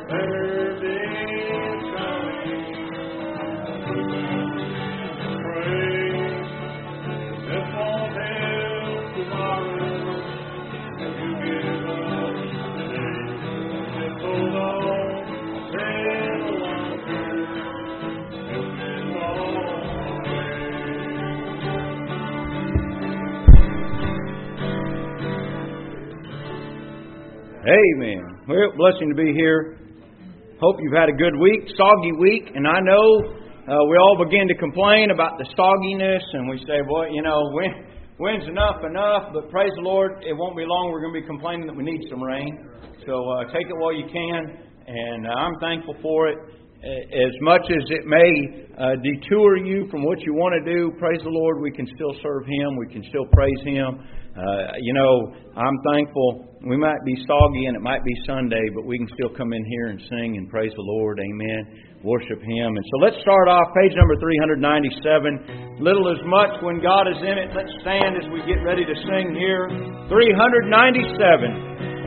Amen. Well, blessing to be here. Hope you've had a good week, soggy week, and I know we all begin to complain about the sogginess, and we say, well, you know, when's enough? But praise the Lord, it won't be long. We're going to be complaining that we need some rain. So take it while you can, and I'm thankful for it. As much as it may detour you from what you want to do, praise the Lord, we can still serve Him. We can still praise Him. I'm thankful. We might be soggy and it might be Sunday, but we can still come in here and sing and praise the Lord. Amen. Worship Him. And so let's start off page number 397. Little as much when God is in it. Let's stand as we get ready to sing here. 397.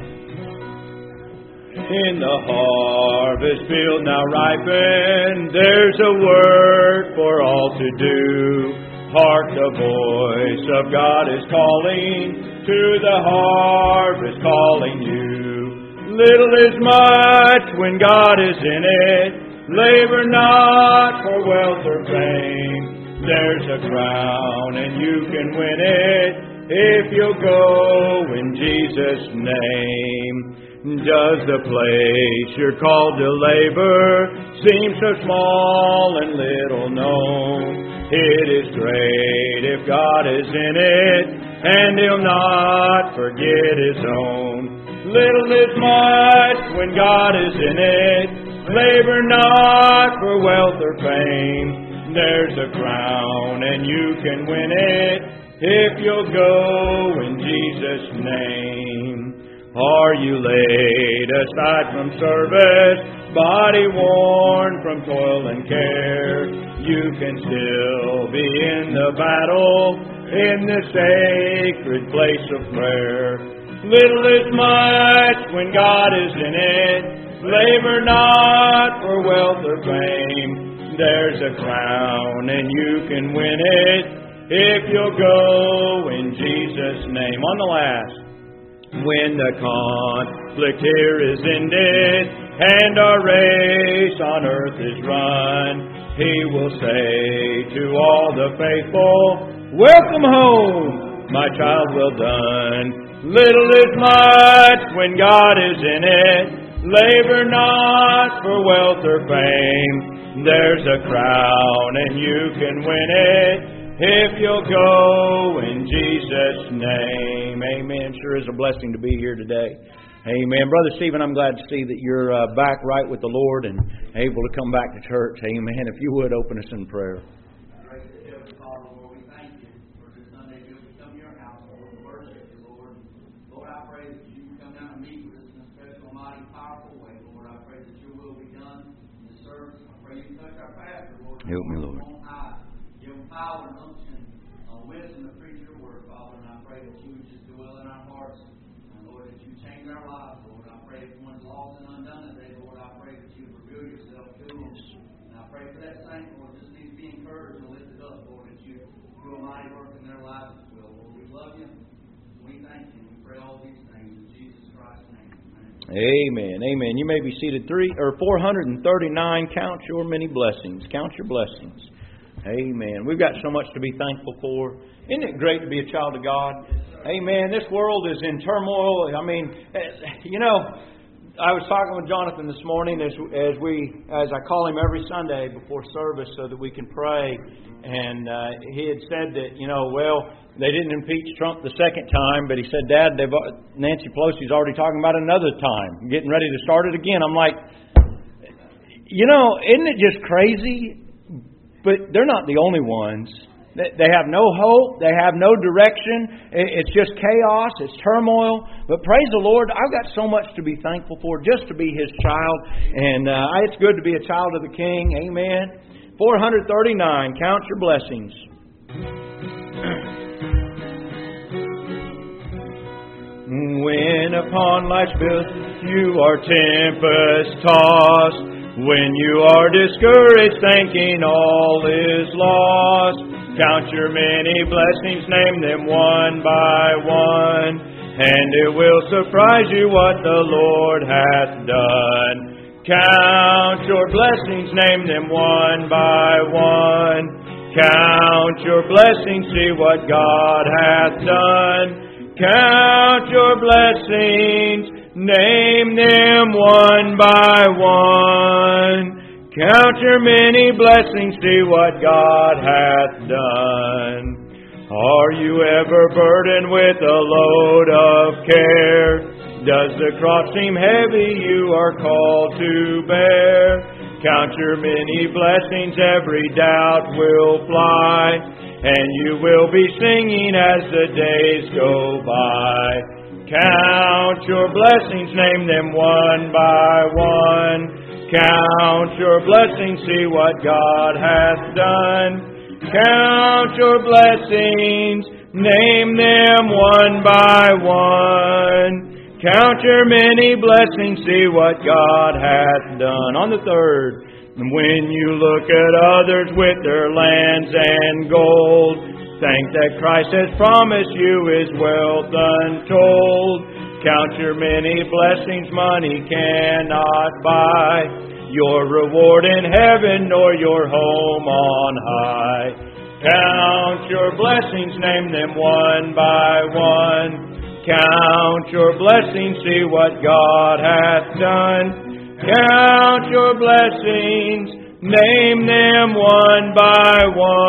In the harvest field now ripen, there's a work for all to do. Hark, the voice of God is calling, to the harvest calling you. Little is much when God is in it, labor not for wealth or fame. There's a crown and you can win it, if you'll go in Jesus' name. Does the place you're called to labor seem so small and little known? It is great if God is in it, and He'll not forget His own. Little is much when God is in it, labor not for wealth or fame. There's a crown and you can win it, if you'll go in Jesus' name. Are you laid aside from service, body worn from toil and care? You can still be in the battle, in the sacred place of prayer. Little is much when God is in it, labor not for wealth or fame. There's a crown and you can win it, if you'll go in Jesus' name. On the last. When the conflict here is ended and our race on earth is run, He will say to all the faithful, welcome home, my child, well done. Little is much when God is in it, labor not for wealth or fame. There's a crown and you can win it, if you'll go in Jesus' name. Amen. Sure is a blessing to be here today. Amen. Brother Stephen, I'm glad to see that you're back right with the Lord and able to come back to church. Amen. If you would, open us in prayer. Help me, Lord. Give them power and unction, wisdom to preach your word, Father. And I pray that you would just dwell in our hearts. And Lord, that you change our lives, Lord. I pray if one's lost and undone today, Lord, I pray that you reveal yourself to them. And I pray for that saint, Lord, just needs to be encouraged and lifted up, Lord, that you do a mighty work in their lives as well. Lord, we love you. We thank you. We pray all these things in Jesus Christ's name. Amen. Amen. You may be seated. 439. Count your many blessings. Count your blessings. Amen. We've got so much to be thankful for. Isn't it great to be a child of God? Amen. This world is in turmoil. I mean, I was talking with Jonathan this morning as I call him every Sunday before service so that we can pray. And he had said that, they didn't impeach Trump the second time, but he said, Dad, Nancy Pelosi's already talking about another time, getting ready to start it again. I'm like, isn't it just crazy? But they're not the only ones. They have no hope. They have no direction. It's just chaos. It's turmoil. But praise the Lord, I've got so much to be thankful for just to be His child. And it's good to be a child of the King. Amen. 439. Count your blessings. When upon life's bills you are tempest-tossed, when you are discouraged, thinking all is lost, count your many blessings, name them one by one, and it will surprise you what the Lord hath done. Count your blessings, name them one by one. Count your blessings, see what God hath done. Count your blessings, name them one by one. Count your many blessings, see what God hath done. Are you ever burdened with a load of care? Does the cross seem heavy you are called to bear? Count your many blessings, every doubt will fly, and you will be singing as the days go by. Count your blessings, name them one by one. Count your blessings, see what God hath done. Count your blessings, name them one by one. Count your many blessings, see what God hath done. On the third, when you look at others with their lands and gold, think that Christ has promised you His wealth untold. Count your many blessings, money cannot buy your reward in heaven nor your home on high. Count your blessings, name them one by one. Count your blessings, see what God hath done. Count your blessings, name them one by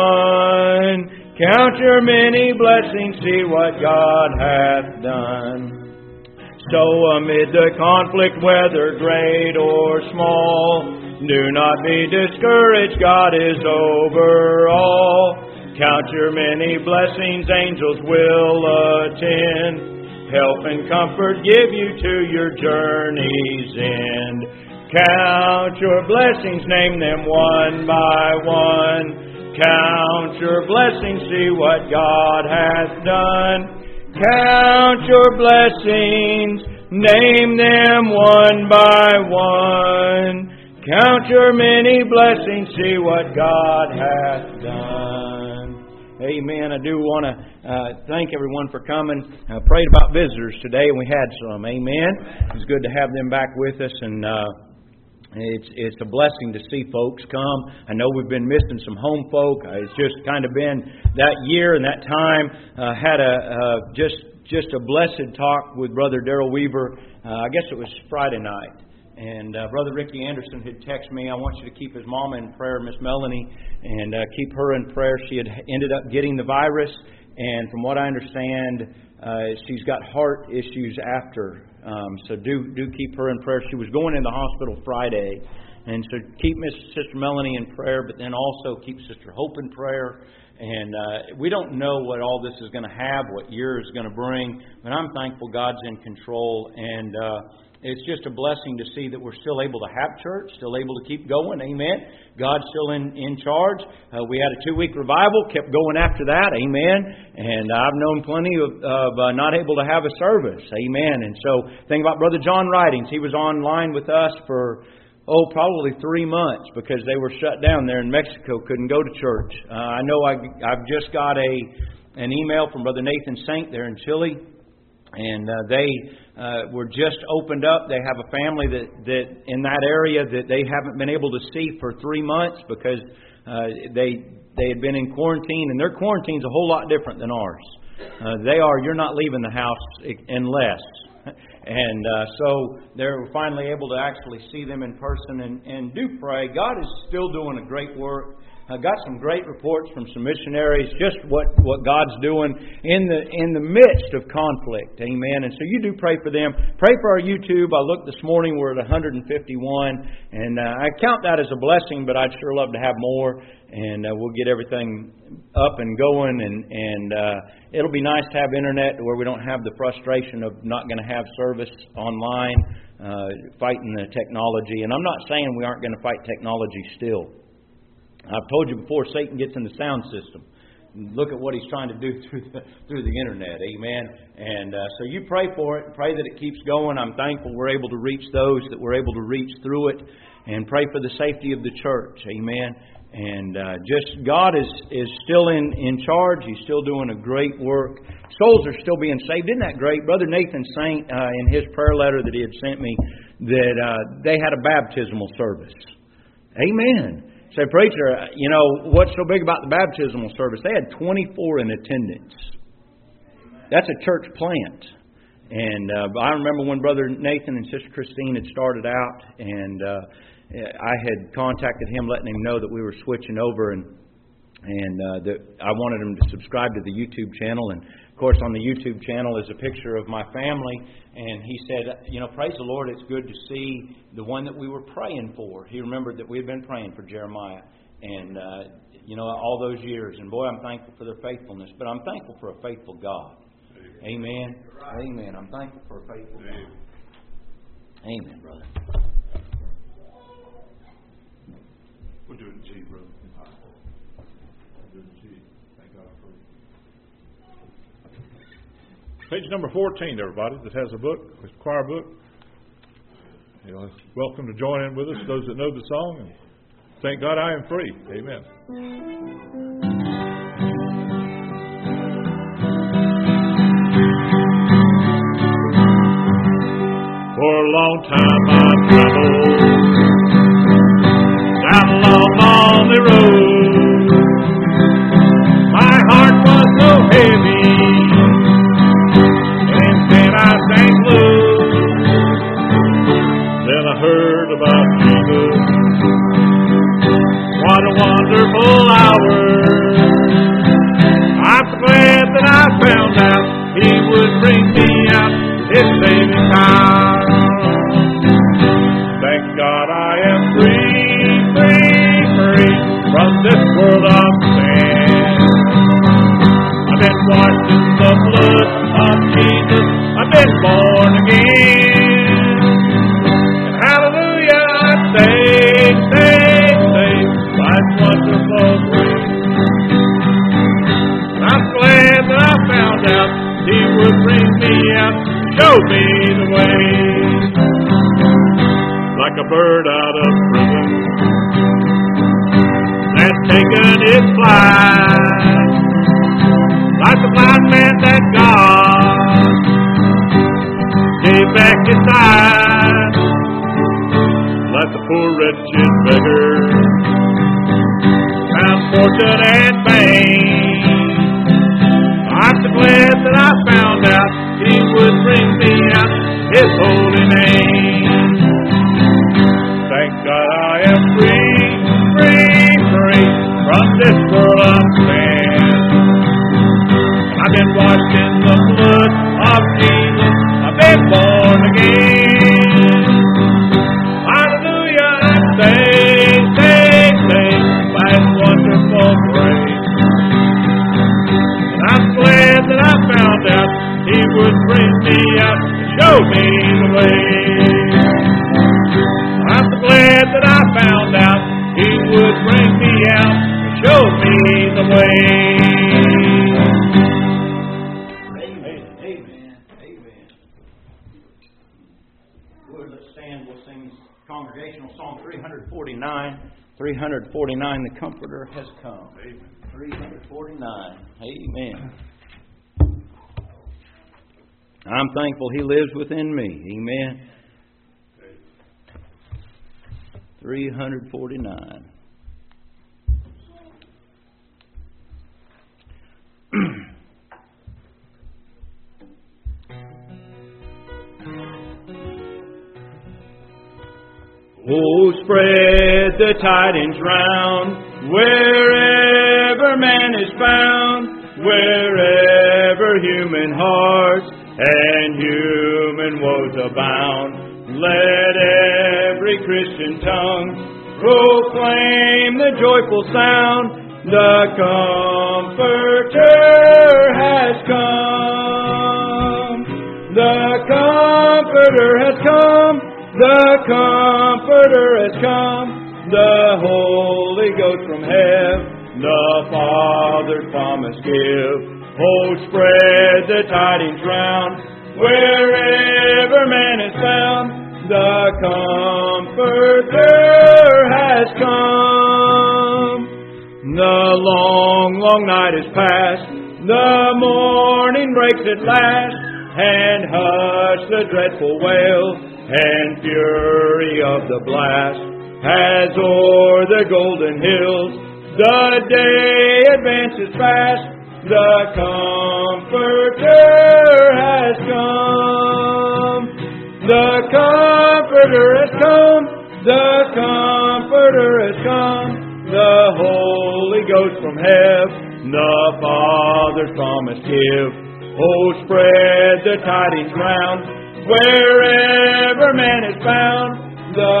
one. Count your many blessings, see what God hath done. So amid the conflict, whether great or small, do not be discouraged, God is over all. Count your many blessings, angels will attend. Help and comfort give you to your journey's end. Count your blessings, name them one by one. Count your blessings, see what God hath done. Count your blessings, name them one by one. Count your many blessings, see what God hath done. Amen. I do want to thank everyone for coming. I prayed about visitors today, and we had some. Amen. It's good to have them back with us, and it's a blessing to see folks come. I know we've been missing some home folk. It's just kind of been that year and that time. Had just a blessed talk with Brother Darrell Weaver. I guess it was Friday night. And Brother Ricky Anderson had texted me, I want you to keep his mama in prayer, Miss Melanie, and keep her in prayer. She had ended up getting the virus, and from what I understand, she's got heart issues after. So do keep her in prayer. She was going in the hospital Friday, and so keep Sister Melanie in prayer, but then also keep Sister Hope in prayer. And we don't know what all this is going to have, what year is going to bring, but I'm thankful God's in control, and it's just a blessing to see that we're still able to have church, still able to keep going. Amen. God's still in charge. We had a 2-week revival, kept going after that. Amen. And I've known plenty of not able to have a service. Amen. And so, think about Brother John Writings. He was online with us for probably 3 months because they were shut down there in Mexico, couldn't go to church. I know I've just got an email from Brother Nathan Saint there in Chile, and they were just opened up. They have a family that in that area that they haven't been able to see for 3 months because they had been in quarantine, and their quarantine's a whole lot different than ours. You're not leaving the house unless. And so they're finally able to actually see them in person, and do pray. God is still doing a great work. I got some great reports from some missionaries, just what God's doing in the midst of conflict. Amen. And so you do pray for them. Pray for our YouTube. I looked this morning, we're at 151, and I count that as a blessing, but I'd sure love to have more. And we'll get everything up and going, and it'll be nice to have internet where we don't have the frustration of not going to have service online, fighting the technology. And I'm not saying we aren't going to fight technology still. I've told you before, Satan gets in the sound system. look at what he's trying to do through the internet. Amen. And so you pray for it. Pray that it keeps going. I'm thankful we're able to reach those that we're able to reach through it. And pray for the safety of the church. Amen. And just God is still in charge. He's still doing a great work. Souls are still being saved. Isn't that great? Brother Nathan Saint, in his prayer letter that he had sent me, that they had a baptismal service. Amen. Say, preacher, you know, what's so big about the baptismal service? They had 24 in attendance. That's a church plant. And I remember when Brother Nathan and Sister Christine had started out, and I had contacted him, letting him know that we were switching over, and that I wanted him to subscribe to the YouTube channel. And of course, on the YouTube channel is a picture of my family. And he said, you know, praise the Lord, it's good to see the one that we were praying for. He remembered that we had been praying for Jeremiah. And, you know, all those years. And boy, I'm thankful for their faithfulness. But I'm thankful for a faithful God. Amen. Amen. I'm thankful for a faithful God. Amen, brother. We'll do it in G, brother. We'll do it in G. Thank God for it. Page number 14, everybody, that has a book, a choir book. You know, welcome to join in with us, those that know the song. And thank God I am free. Amen. For a long time I've traveled down a long, lonely road. My heart was so heavy, and then I sank low. Then I heard about Jesus. What a wonderful hour. I'm so glad that I found out He would bring me out His saving power. Thank God I am free, free, free from this world of sin. I've been washed in the blood of Jesus. I've been born again. And hallelujah, I'm saved, saved, saved by His wonderful grace. And I'm glad that I found out He would bring me out, show me the way. Like a bird out of prison that's taken its flight, like the blind man that God gave back his sight, like the poor wretched beggar found fortune and fame. I'm so glad that I found out He would bring me out His holy name. Thank God I am free, free, free from this world of sin. I've been washed in the blood of Jesus. I've been born again. Hallelujah, I'm saved, saved, saved by His wonderful grace. And I'm glad that I found out He would bring me out and show me the way. I'm so glad that I found out He would bring me out and show me the way. Amen. Amen. Amen. Lord, let's stand. We'll sing congregational song 349. 349, the Comforter has come. Amen. 349. Amen. I'm thankful He lives within me. Amen. 349. Oh, spread the tidings round, wherever man is found, wherever human hearts and human woes abound. Let every Christian tongue proclaim the joyful sound. The Comforter has come. The Comforter has come. The Comforter has come. The Holy Ghost from heaven the Father's promise give. Oh, spread the tidings round, wherever man is found. The Comforter has come. The long, long night is past, the morning breaks at last, and hush the dreadful wail and fury of the blast has o'er the golden hills. The day advances fast, the Comforter has come. The Comforter has come, the Comforter has come. The Holy Ghost from heaven, the Father's promise give. Oh, spread the tidings round, wherever man is found. The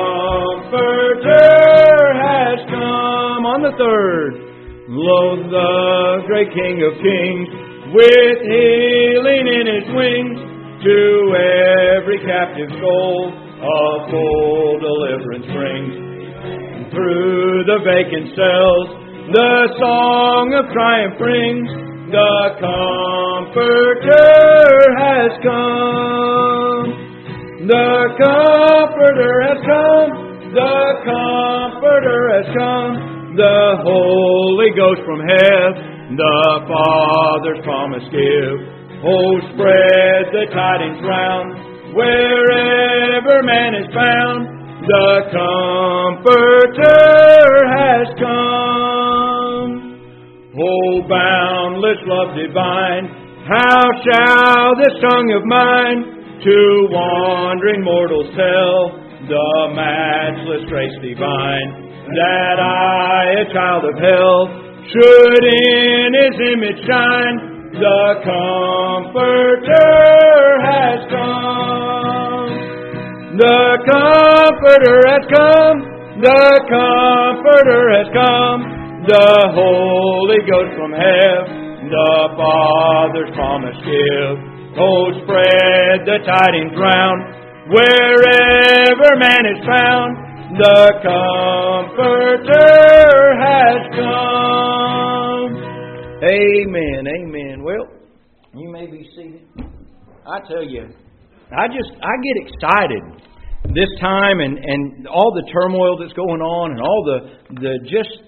Comforter has come. On the third, lo, the great King of Kings, with healing in His wings, to every captive soul a full deliverance brings. Through the vacant cells, the song of triumph rings. The Comforter has come. The Comforter has come. The Comforter has come. The Holy Ghost from heaven, the Father's promise give. Oh, spread the tidings round, wherever man is found. The Comforter has come. Oh, boundless love divine, how shall this tongue of mine to wandering mortals tell the matchless grace divine, that I, a child of hell, should in His image shine. The Comforter has come. The Comforter has come. The Comforter has come. The Holy Ghost from heaven, the Father's promise give. Oh, spread the tidings round, wherever man is found. The Comforter has come. Amen, amen. Well, you may be seated. I tell you, I get excited this time and all the turmoil that's going on and all the just...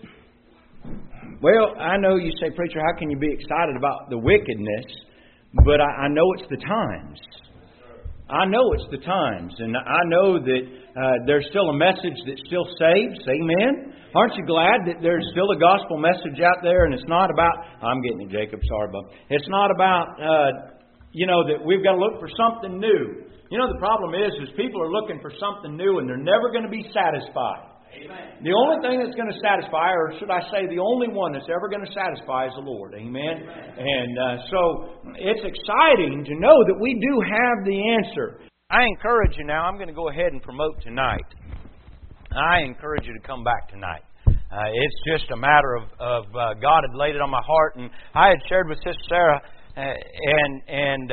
Well, I know you say, preacher, how can you be excited about the wickedness? But I know it's the times. I know it's the times. And I know that there's still a message that still saves. Amen? Aren't you glad that there's still a gospel message out there? And it's not about... I'm getting it, Jacob. Sorry, Bob. It's not about, that we've got to look for something new. You know, the problem is people are looking for something new and they're never going to be satisfied. Amen. The only thing that's going to satisfy, or should I say the only one that's ever going to satisfy is the Lord. Amen? And so it's exciting to know that we do have the answer. I encourage you now, I'm going to go ahead and promote tonight. I encourage you to come back tonight. It's just a matter of God had laid it on my heart, and I had shared with Sister Sarah, and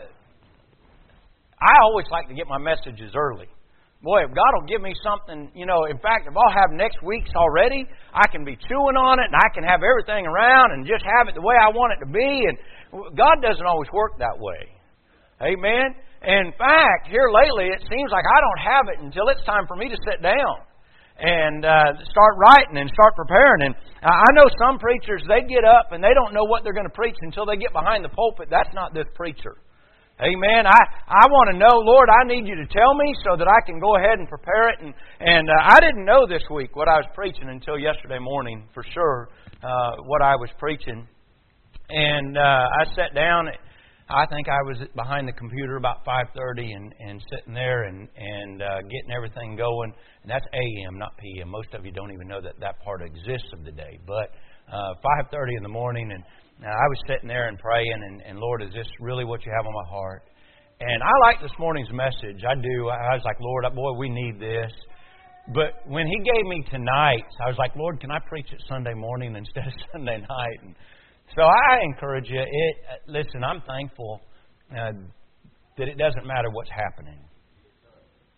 I always like to get my messages early. Boy, if God will give me something, in fact, if I'll have next week's already, I can be chewing on it and I can have everything around and just have it the way I want it to be. And God doesn't always work that way. Amen? In fact, here lately, it seems like I don't have it until it's time for me to sit down and start writing and start preparing. And I know some preachers, they get up and they don't know what they're going to preach until they get behind the pulpit. That's not this preacher. Amen. I want to know, Lord, I need you to tell me so that I can go ahead and prepare it. And I didn't know this week what I was preaching until yesterday morning, for sure, what I was preaching. And I sat down. I think I was behind the computer about 5:30 and sitting there and getting everything going. And that's AM, not PM. Most of you don't even know that part exists of the day. But 5:30 in the morning, and I was sitting there and praying, and Lord, is this really what you have on my heart? And I like this morning's message. I do. I was like, Lord, boy, we need this. But when He gave me tonight, I was like, Lord, can I preach it Sunday morning instead of Sunday night? And so I encourage you. Listen, I'm thankful that it doesn't matter what's happening.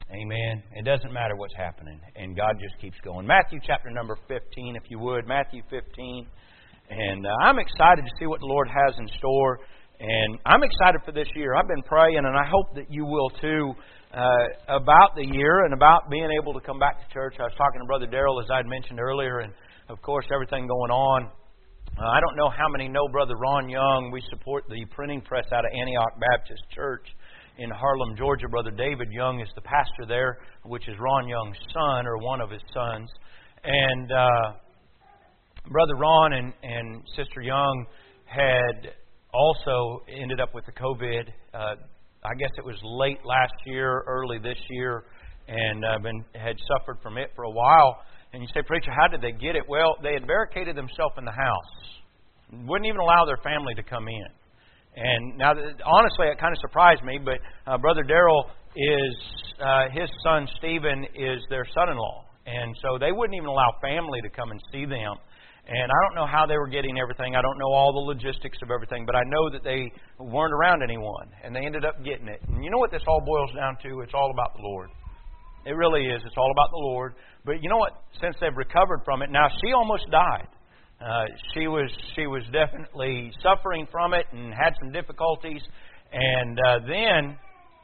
Amen. It doesn't matter what's happening, and God just keeps going. Matthew chapter number 15, if you would. Matthew 15. And I'm excited to see what the Lord has in store. And I'm excited for this year. I've been praying, and I hope that you will too, about the year and about being able to come back to church. I was talking to Brother Darrell, as I had mentioned earlier, and of course everything going on. I don't know how many know Brother Ron Young. We support the printing press out of Antioch Baptist Church in Harlem, Georgia. Brother David Young is the pastor there, which is Ron Young's son, or one of his sons. And Brother Ron and Sister Young had also ended up with the COVID. I guess it was late last year, early this year, and had suffered from it for a while. And you say, preacher, how did they get it? Well, they had barricaded themselves in the house. Wouldn't even allow their family to come in. And now, honestly, it kind of surprised me, but Brother Darrell is, his son Stephen is their son-in-law. And so they wouldn't even allow family to come and see them. And I don't know how they were getting everything. I don't know all the logistics of everything, but I know that they weren't around anyone, and they ended up getting it. And you know what this all boils down to? It's all about the Lord. It really is. It's all about the Lord. But you know what? Since they've recovered from it, now she almost died. She was definitely suffering from it and had some difficulties. And then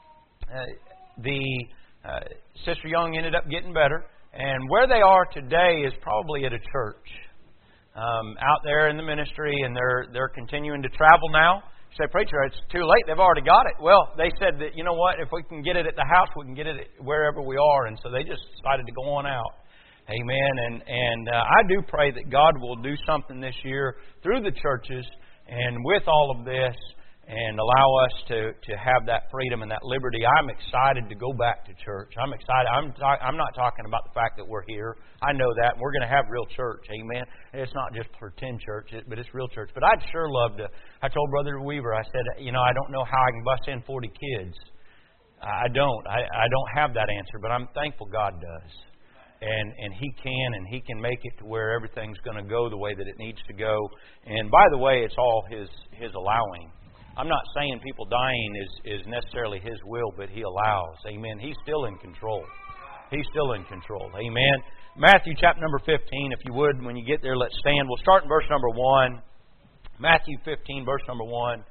Sister Young ended up getting better. And where they are today is probably at a church out there in the ministry, and they're continuing to travel now. You say, preacher, it's too late. They've already got it. Well, they said that, you know what, if we can get it at the house, we can get it wherever we are. And so they just decided to go on out. Amen. And I do pray that God will do something this year through the churches and with all of this, and allow us to have that freedom and that liberty. I'm excited to go back to church. I'm excited. I'm not talking about the fact that we're here. I know that. We're going to have real church. Amen. It's not just pretend church, but it's real church. But I'd sure love to. I told Brother Weaver, I said, I don't know how I can bust in 40 kids. I don't. I don't have that answer, but I'm thankful God does. And He can, and He can make it to where everything's going to go the way that it needs to go. And by the way, it's all His allowing. I'm not saying people dying is necessarily His will, but He allows. Amen. He's still in control. He's still in control. Amen. Matthew chapter number 15, if you would, when you get there, let's stand. We'll start in verse number 1. Matthew 15, verse number 1.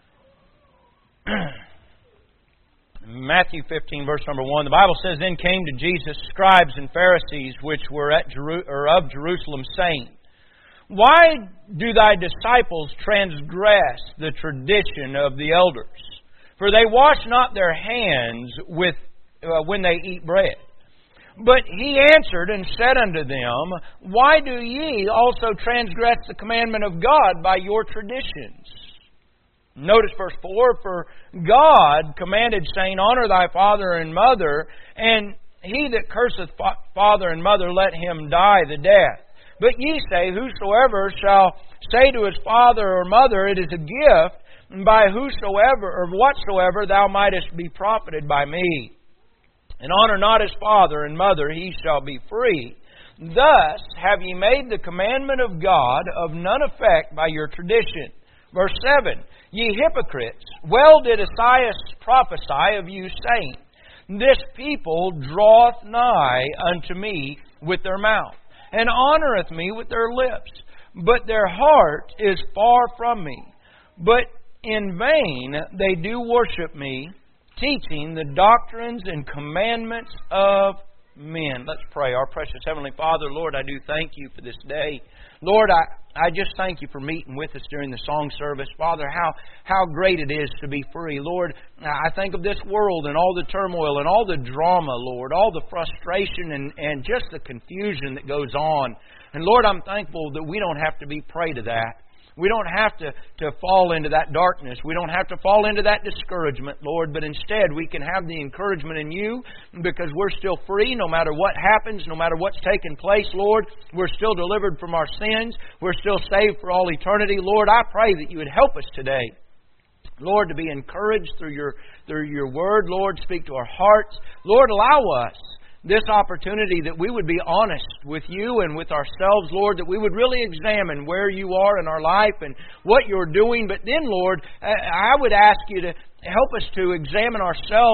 Matthew 15, verse number 1. The Bible says, Then came to Jesus scribes and Pharisees, which were of Jerusalem, saying, Why do thy disciples transgress the tradition of the elders? For they wash not their hands when they eat bread. But He answered and said unto them, Why do ye also transgress the commandment of God by your traditions? Notice verse 4, For God commanded, saying, Honor thy father and mother, and he that curseth father and mother, let him die the death. But ye say, Whosoever shall say to his father or mother, It is a gift, by whosoever or whatsoever thou mightest be profited by me. And honor not his father and mother, he shall be free. Thus have ye made the commandment of God of none effect by your tradition. Verse 7, Ye hypocrites, well did Esaias prophesy of you, saying, This people draweth nigh unto me with their mouth, and honoreth me with their lips, but their heart is far from me. But in vain they do worship me, teaching the doctrines and commandments of men. Let's pray. Our precious Heavenly Father, Lord, I do thank You for this day. Lord, I just thank You for meeting with us during the song service. Father, how great it is to be free. Lord, I think of this world and all the turmoil and all the drama, Lord, all the frustration and just the confusion that goes on. And Lord, I'm thankful that we don't have to be prey to that. We don't have to fall into that darkness. We don't have to fall into that discouragement, Lord, but instead we can have the encouragement in You because we're still free no matter what happens, no matter what's taken place, Lord. We're still delivered from our sins. We're still saved for all eternity. Lord, I pray that You would help us today, Lord, to be encouraged through Your Word. Lord, speak to our hearts. Lord, allow us this opportunity that we would be honest with You and with ourselves, Lord, that we would really examine where You are in our life and what You're doing. But then, Lord, I would ask You to help us to examine ourselves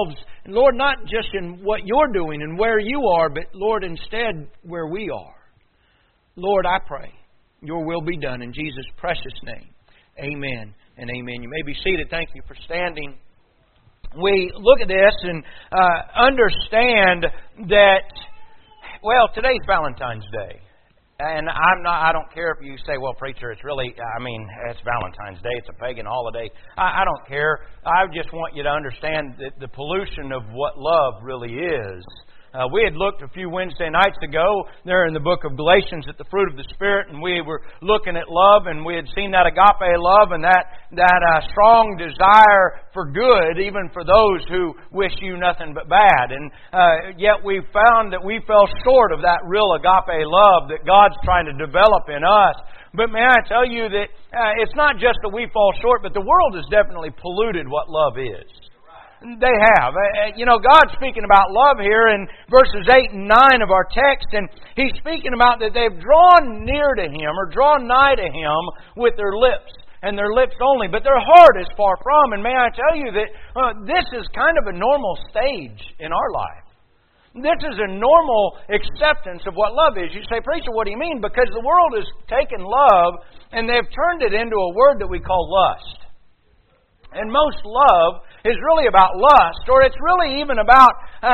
And Lord, not just in what You're doing and where You are, but Lord, instead where we are. Lord, I pray Your will be done in Jesus' precious name. Amen and amen. You may be seated. Thank you for standing. We look at this and understand that, well, today's Valentine's Day. And I don't care if you say, well, preacher, it's Valentine's Day. It's a pagan holiday. I don't care. I just want you to understand that the pollution of what love really is. We had looked a few Wednesday nights ago there in the book of Galatians at the fruit of the Spirit, and we were looking at love, and we had seen that agape love and that strong desire for good, even for those who wish you nothing but bad. And yet we found that we fell short of that real agape love that God's trying to develop in us. But may I tell you that it's not just that we fall short, but the world has definitely polluted what love is. They have. God's speaking about love here in verses 8 and 9 of our text, and He's speaking about that they've drawn near to Him or drawn nigh to Him with their lips, and their lips only, but their heart is far from. And may I tell you that this is kind of a normal stage in our life. This is a normal acceptance of what love is. You say, preacher, what do you mean? Because the world has taken love and they've turned it into a word that we call lust. And most love is really about lust, or it's really even about,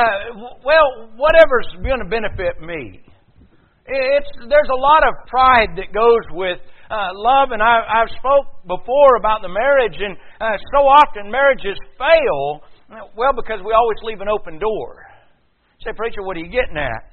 whatever's going to benefit me. There's a lot of pride that goes with love, and I've spoke before about the marriage, and so often marriages fail, because we always leave an open door. You say, preacher, what are you getting at?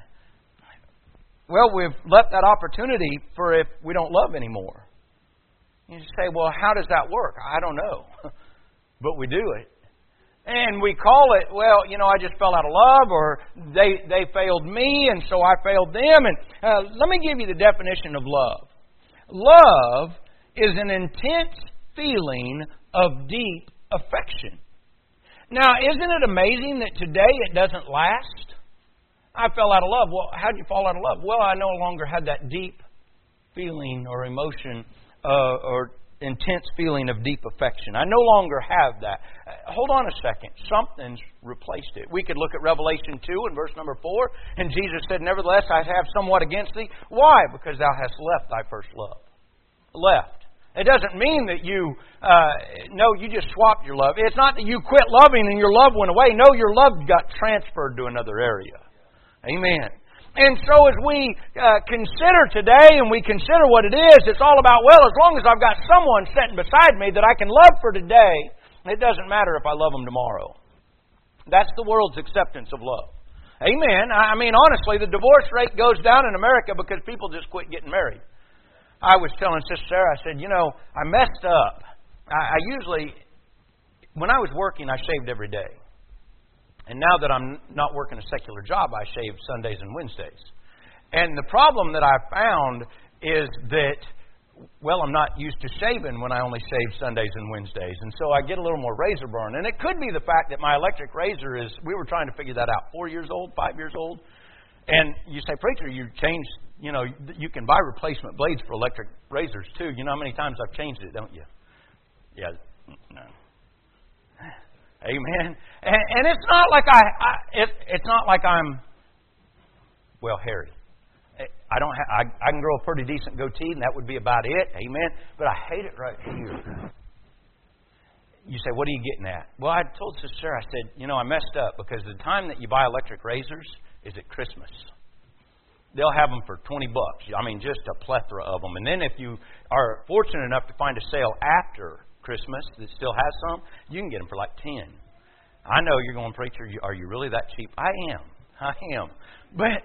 Well, we've left that opportunity for if we don't love anymore. You say, well, how does that work? I don't know. But we do it. And we call it, I just fell out of love, or they failed me, and so I failed them. And let me give you the definition of love. Love is an intense feeling of deep affection. Now, isn't it amazing that today it doesn't last? I fell out of love. Well, how did you fall out of love? Well, I no longer had that deep feeling or emotion or intense feeling of deep affection. I no longer have that. Hold on a second. Something's replaced it. We could look at Revelation 2 and verse number 4, and Jesus said, nevertheless, I have somewhat against thee. Why? Because thou hast left thy first love. Left. It doesn't mean that you just swapped your love. It's not that you quit loving and your love went away. No, your love got transferred to another area. Amen. And so as we consider today and we consider what it is, it's all about, as long as I've got someone sitting beside me that I can love for today, it doesn't matter if I love them tomorrow. That's the world's acceptance of love. Amen. Honestly, the divorce rate goes down in America because people just quit getting married. I was telling Sister Sarah, I said, I messed up. I usually, when I was working, I shaved every day. And now that I'm not working a secular job, I shave Sundays and Wednesdays. And the problem that I found is that, I'm not used to shaving when I only shave Sundays and Wednesdays. And so I get a little more razor burn. And it could be the fact that my electric razor we were trying to figure that out, 4 years old, 5 years old. And you say, preacher, you changed, you can buy replacement blades for electric razors too. You know how many times I've changed it, don't you? Yeah, no. Amen. And it's not like it's not like I'm hairy. I can grow a pretty decent goatee, and that would be about it. Amen. But I hate it right here. You say, what are you getting at? Well, I told Sister Sarah, I said, I messed up because the time that you buy electric razors is at Christmas. They'll have them for $20. Just a plethora of them. And then if you are fortunate enough to find a sale after Christmas that still has some, you can get them for like 10. I know you're going, preacher, are you really that cheap? I am. But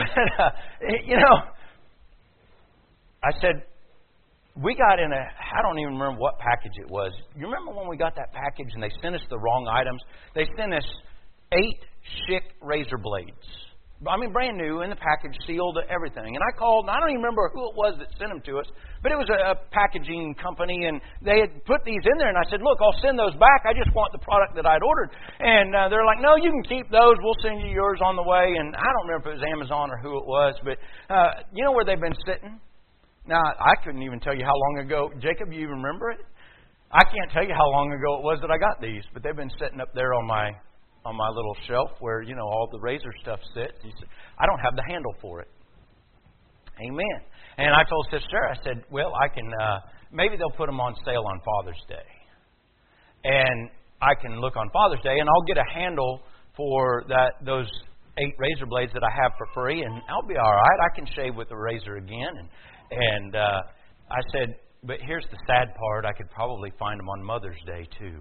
I said, we got in I don't even remember what package it was. You remember when we got that package and they sent us the wrong items? They sent us 8 Schick razor blades. Brand new in the package, sealed, everything. And I called, and I don't even remember who it was that sent them to us, but it was a packaging company, and they had put these in there, and I said, look, I'll send those back. I just want the product that I'd ordered. And they're like, no, you can keep those. We'll send you yours on the way. And I don't remember if it was Amazon or who it was, but you know where they've been sitting? Now, I couldn't even tell you how long ago. Jacob, you even remember it? I can't tell you how long ago it was that I got these, but they've been sitting up there on my on my little shelf where, all the razor stuff sits. He said, I don't have the handle for it. Amen. And I told Sister Sarah, I said, well, I can, maybe they'll put them on sale on Father's Day. And I can look on Father's Day and I'll get a handle for those 8 razor blades that I have for free, and I'll be all right. I can shave with a razor again. And I said, but here's the sad part. I could probably find them on Mother's Day too.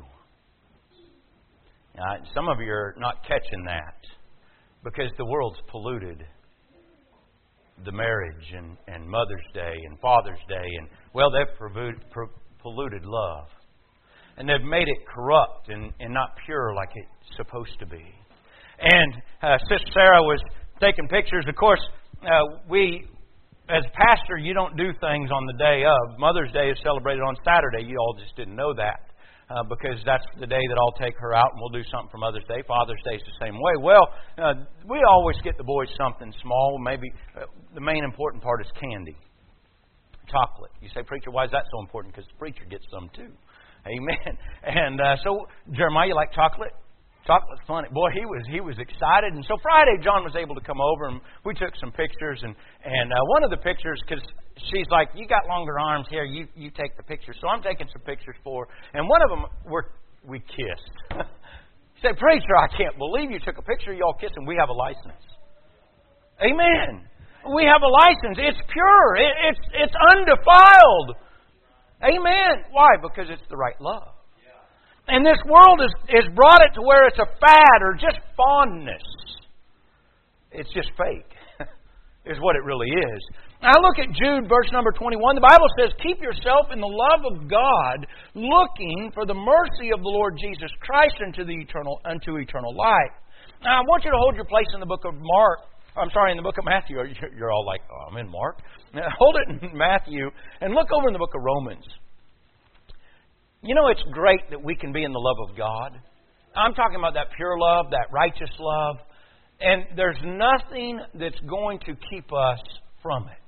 Some of you are not catching that because the world's polluted the marriage and Mother's Day and Father's Day. And, well, they've polluted love. And they've made it corrupt and not pure like it's supposed to be. And Sister Sarah was taking pictures. Of course, we, as pastor, you don't do things on the day of. Mother's Day is celebrated on Saturday. You all just didn't know that. Because that's the day that I'll take her out and we'll do something for Mother's Day. Father's Day is the same way. Well, we always get the boys something small. Maybe the main important part is candy. Chocolate. You say, preacher, why is that so important? Because the preacher gets some too. Amen. And so, Jeremiah, you like chocolate? Chocolate's funny. Boy, he was excited. And so Friday, John was able to come over and we took some pictures. And one of the pictures, because she's like, you got longer arms here, you take the picture. So I'm taking some pictures for her. And one of them, we kissed. He said, preacher, I can't believe you took a picture of y'all kissing. We have a license. Amen. We have a license. It's pure. It's undefiled. Amen. Why? Because it's the right love. And this world has brought it to where it's a fad or just fondness. It's just fake, is what it really is. Now look at Jude, verse number 21. The Bible says, keep yourself in the love of God, looking for the mercy of the Lord Jesus Christ unto eternal life. Now I want you to hold your place in the book of in the book of Matthew. You're all like, oh, I'm in Mark. Now, hold it in Matthew and look over in the book of Romans. You know, it's great that we can be in the love of God. I'm talking about that pure love, that righteous love. And there's nothing that's going to keep us from it.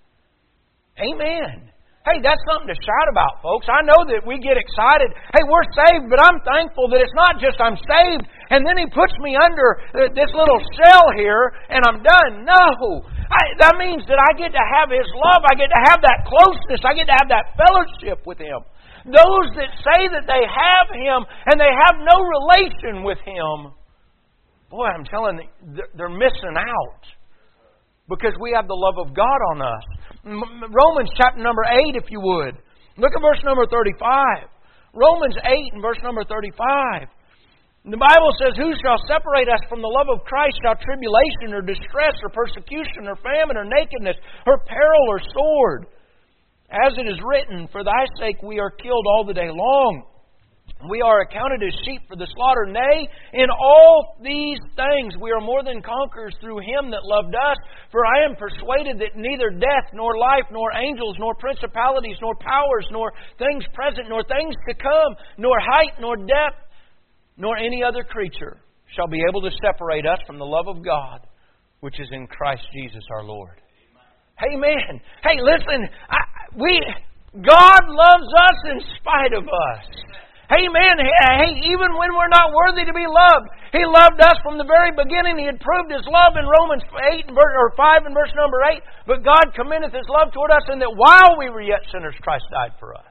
Amen. Hey, that's something to shout about, folks. I know that we get excited. Hey, we're saved, but I'm thankful that it's not just I'm saved and then He puts me under this little shell here and I'm done. No. That means that I get to have His love. I get to have that closeness. I get to have that fellowship with Him. Those that say that they have Him and they have no relation with Him, boy, I'm telling you, they're missing out. Because we have the love of God on us. Romans chapter number 8, if you would. Look at verse number 35. Romans 8 and verse number 35. The Bible says, who shall separate us from the love of Christ? Shall tribulation or distress or persecution or famine or nakedness or peril or sword? As it is written, for thy sake we are killed all the day long. We are accounted as sheep for the slaughter. Nay, in all these things we are more than conquerors through Him that loved us. For I am persuaded that neither death, nor life, nor angels, nor principalities, nor powers, nor things present, nor things to come, nor height, nor depth, nor any other creature shall be able to separate us from the love of God, which is in Christ Jesus our Lord. Amen. Hey, listen, God loves us in spite of us. Amen. Hey, even when we're not worthy to be loved, He loved us from the very beginning. He had proved His love in Romans 5 and verse number 8. But God commendeth His love toward us in that while we were yet sinners, Christ died for us.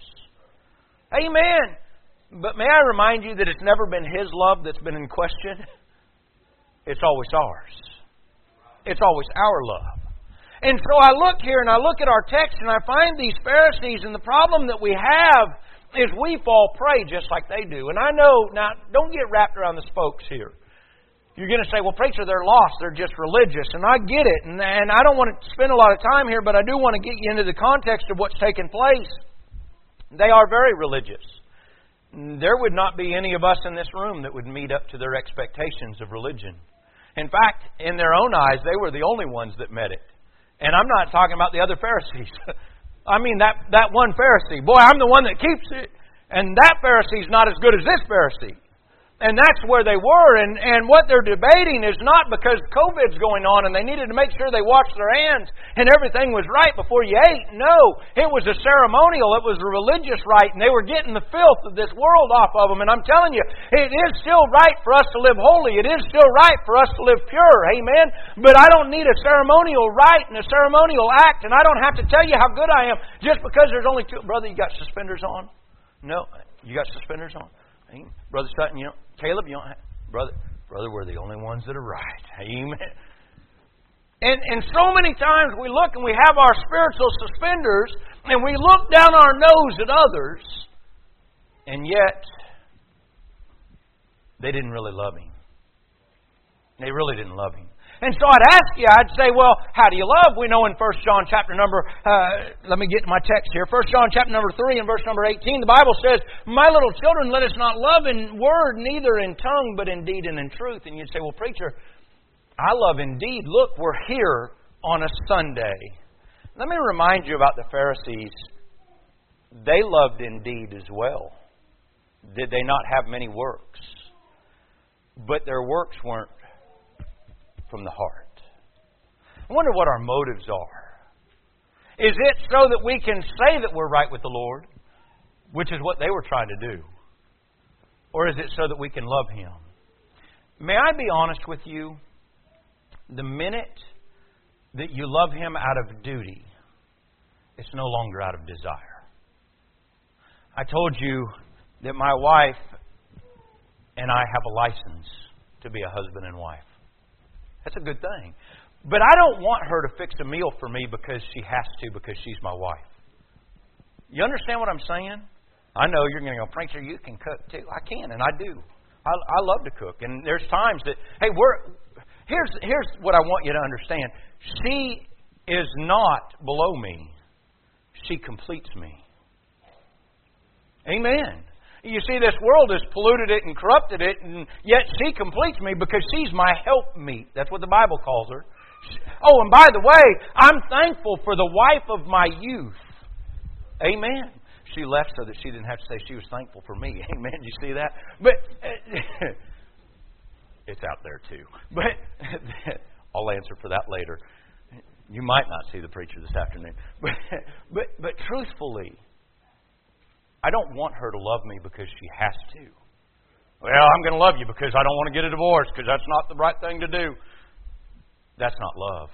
Amen. But may I remind you that it's never been His love that's been in question. It's always ours. It's always our love. And so I look here and I look at our text and I find these Pharisees, and the problem that we have is we fall prey just like they do. And I know, now, don't get wrapped around the spokes here. You're going to say, well, preacher, they're lost. They're just religious. And I get it. And I don't want to spend a lot of time here, but I do want to get you into the context of what's taking place. They are very religious. There would not be any of us in this room that would meet up to their expectations of religion. In fact, in their own eyes, they were the only ones that met it. And I'm not talking about the other Pharisees. I mean that one Pharisee. Boy, I'm the one that keeps it. And that Pharisee's not as good as this Pharisee. And that's where they were. And what they're debating is not because COVID's going on and they needed to make sure they washed their hands and everything was right before you ate. No, it was a ceremonial. It was a religious rite. And they were getting the filth of this world off of them. And I'm telling you, it is still right for us to live holy. It is still right for us to live pure. Amen? But I don't need a ceremonial rite and a ceremonial act. And I don't have to tell you how good I am just because there's only two. Brother, you got suspenders on? No. You got suspenders on? Brother Sutton, you know, Caleb, you don't have, brother, we're the only ones that are right. Amen. And so many times we look and we have our spiritual suspenders and we look down our nose at others, and yet they didn't really love Him. They really didn't love Him. And so I'd ask you, I'd say, well, how do you love? We know in 1 John chapter number, let me get to my text here. 1 John chapter number 3 and verse number 18, the Bible says, my little children, let us not love in word, neither in tongue, but in deed and in truth. And you'd say, well, preacher, I love in deed. Look, we're here on a Sunday. Let me remind you about the Pharisees. They loved in deed as well. Did they not have many works? But their works weren't from the heart. I wonder what our motives are. Is it so that we can say that we're right with the Lord, which is what they were trying to do? Or is it so that we can love Him? May I be honest with you? The minute that you love Him out of duty, it's no longer out of desire. I told you that my wife and I have a license to be a husband and wife. That's a good thing. But I don't want her to fix a meal for me because she has to, because she's my wife. You understand what I'm saying? I know you're going to go, preacher, you can cook too. I can, and I do. I love to cook. And there's times that, hey, here's what I want you to understand. She is not below me. She completes me. Amen. You see, this world has polluted it and corrupted it, and yet she completes me because she's my helpmeet. That's what the Bible calls her. Oh, and by the way, I'm thankful for the wife of my youth. Amen. She left so that she didn't have to say she was thankful for me. Amen. You see that? But it's out there too. But I'll answer for that later. You might not see the preacher this afternoon. But truthfully, I don't want her to love me because she has to. Well, I'm going to love you because I don't want to get a divorce because that's not the right thing to do. That's not love.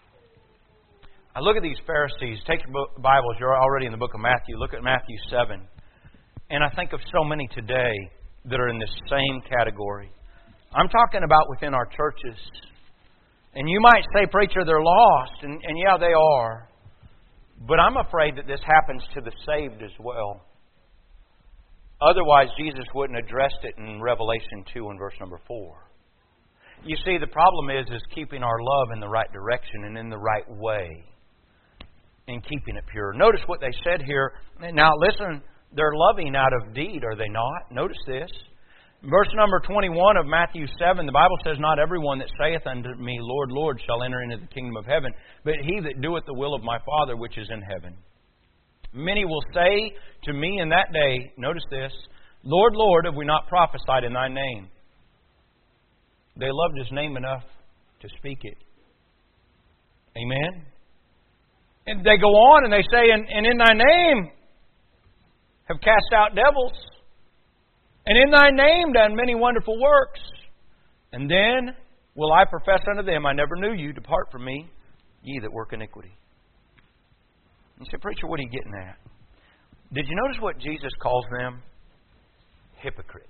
I look at these Pharisees. Take your Bibles. You're already in the book of Matthew. Look at Matthew 7. And I think of so many today that are in this same category. I'm talking about within our churches. And you might say, preacher, they're lost. And yeah, they are. But I'm afraid that this happens to the saved as well. Otherwise, Jesus wouldn't have addressed it in Revelation 2 and verse number 4. You see, the problem is keeping our love in the right direction and in the right way. And keeping it pure. Notice what they said here. Now, listen, they're loving out of deed, are they not? Notice this. Verse number 21 of Matthew 7, the Bible says, not everyone that saith unto me, Lord, Lord, shall enter into the kingdom of heaven, but he that doeth the will of my Father which is in heaven. Many will say to me in that day, notice this, Lord, Lord, have we not prophesied in thy name? They loved His name enough to speak it. Amen? And they go on and they say, and in thy name have cast out devils, and in thy name done many wonderful works. And then will I profess unto them, I never knew you, depart from me, ye that work iniquity. You say, preacher, what are you getting at? Did you notice what Jesus calls them? Hypocrites.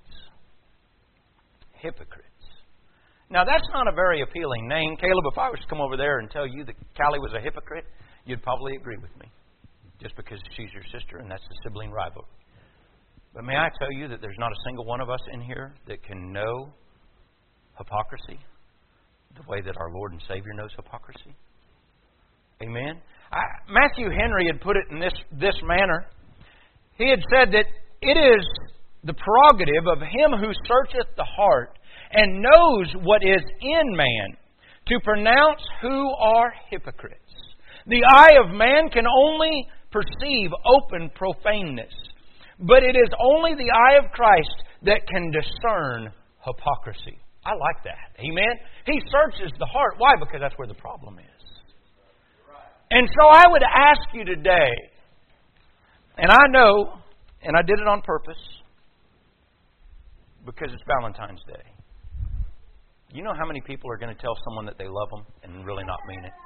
Hypocrites. Now, that's not a very appealing name. Caleb, if I was to come over there and tell you that Callie was a hypocrite, you'd probably agree with me. Just because she's your sister and that's the sibling rivalry. But may I tell you that there's not a single one of us in here that can know hypocrisy the way that our Lord and Savior knows hypocrisy? Amen? Matthew Henry had put it in this manner. He had said that it is the prerogative of Him who searcheth the heart and knows what is in man to pronounce who are hypocrites. The eye of man can only perceive open profaneness, but it is only the eye of Christ that can discern hypocrisy. I like that. Amen? He searches the heart. Why? Because that's where the problem is. And so I would ask you today, and I know, and I did it on purpose, because it's Valentine's Day. You know how many people are going to tell someone that they love them and really not mean it?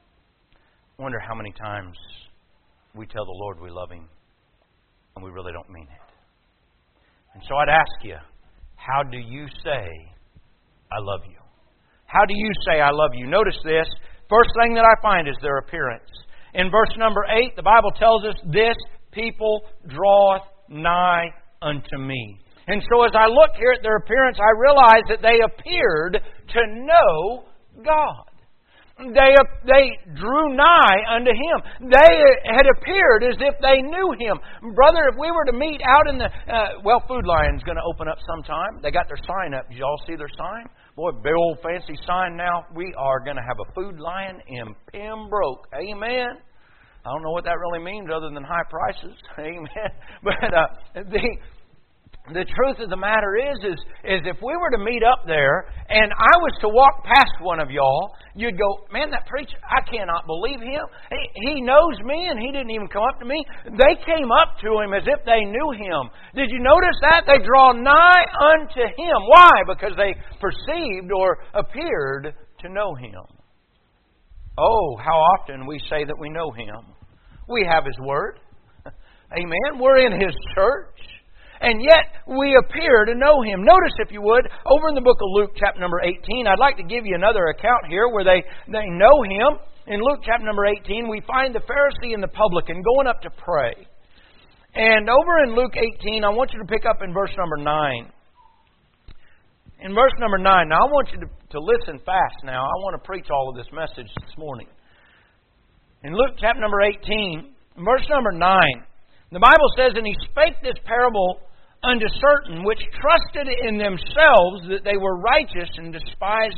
I wonder how many times we tell the Lord we love Him and we really don't mean it. And so I'd ask you, how do you say, I love you? How do you say, I love you? Notice this. First thing that I find is their appearance. In verse number 8, the Bible tells us, this people draweth nigh unto me. And so as I look here at their appearance, I realize that they appeared to know God. They drew nigh unto Him. They had appeared as if they knew Him. Brother, if we were to meet out in the... Food Lion's going to open up sometime. They got their sign up. Did you all see their sign? Boy, big old fancy sign now. We are going to have a Food Lion in Pembroke. Amen. I don't know what that really means other than high prices. Amen. But the truth of the matter is if we were to meet up there and I was to walk past one of y'all, you'd go, man, that preacher, I cannot believe him. He knows me and he didn't even come up to me. They came up to him as if they knew him. Did you notice that? They draw nigh unto him. Why? Because they perceived or appeared to know him. Oh, how often we say that we know him. We have his word. Amen. We're in his church. And yet, we appear to know Him. Notice, if you would, over in the book of Luke, chapter number 18, I'd like to give you another account here where they know Him. In Luke, chapter number 18, we find the Pharisee and the publican going up to pray. And over in Luke 18, I want you to pick up in verse number 9. In verse number 9, now I want you to listen fast now. I want to preach all of this message this morning. In Luke, chapter number 18, verse number 9, the Bible says, and He spake this parable unto certain which trusted in themselves that they were righteous and despised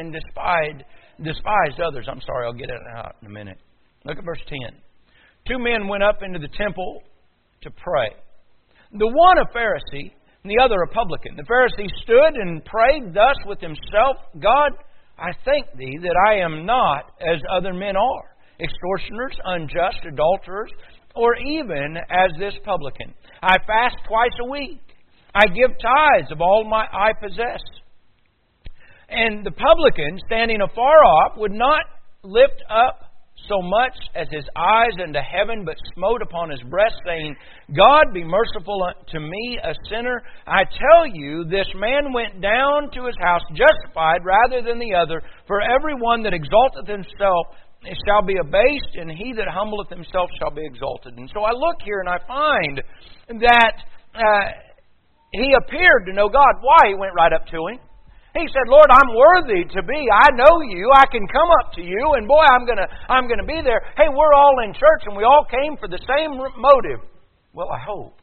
others. I'm sorry, I'll get it out in a minute. Look at verse 10. 2 men went up into the temple to pray. The one a Pharisee, and the other a publican. The Pharisee stood and prayed thus with himself, God, I thank Thee that I am not as other men are, extortioners, unjust, adulterers, or even as this publican. I fast twice a week. I give tithes of all I possess. And the publican, standing afar off, would not lift up so much as his eyes unto heaven, but smote upon his breast, saying, God, be merciful to me, a sinner. I tell you, this man went down to his house justified rather than the other. For every one that exalteth himself shall be abased, and he that humbleth himself shall be exalted. And so I look here and I find that he appeared to know God. Why? He went right up to Him. He said, Lord, I'm worthy to be. I know You. I can come up to You, and boy, I'm gonna be there. Hey, we're all in church, and we all came for the same motive. Well, I hope.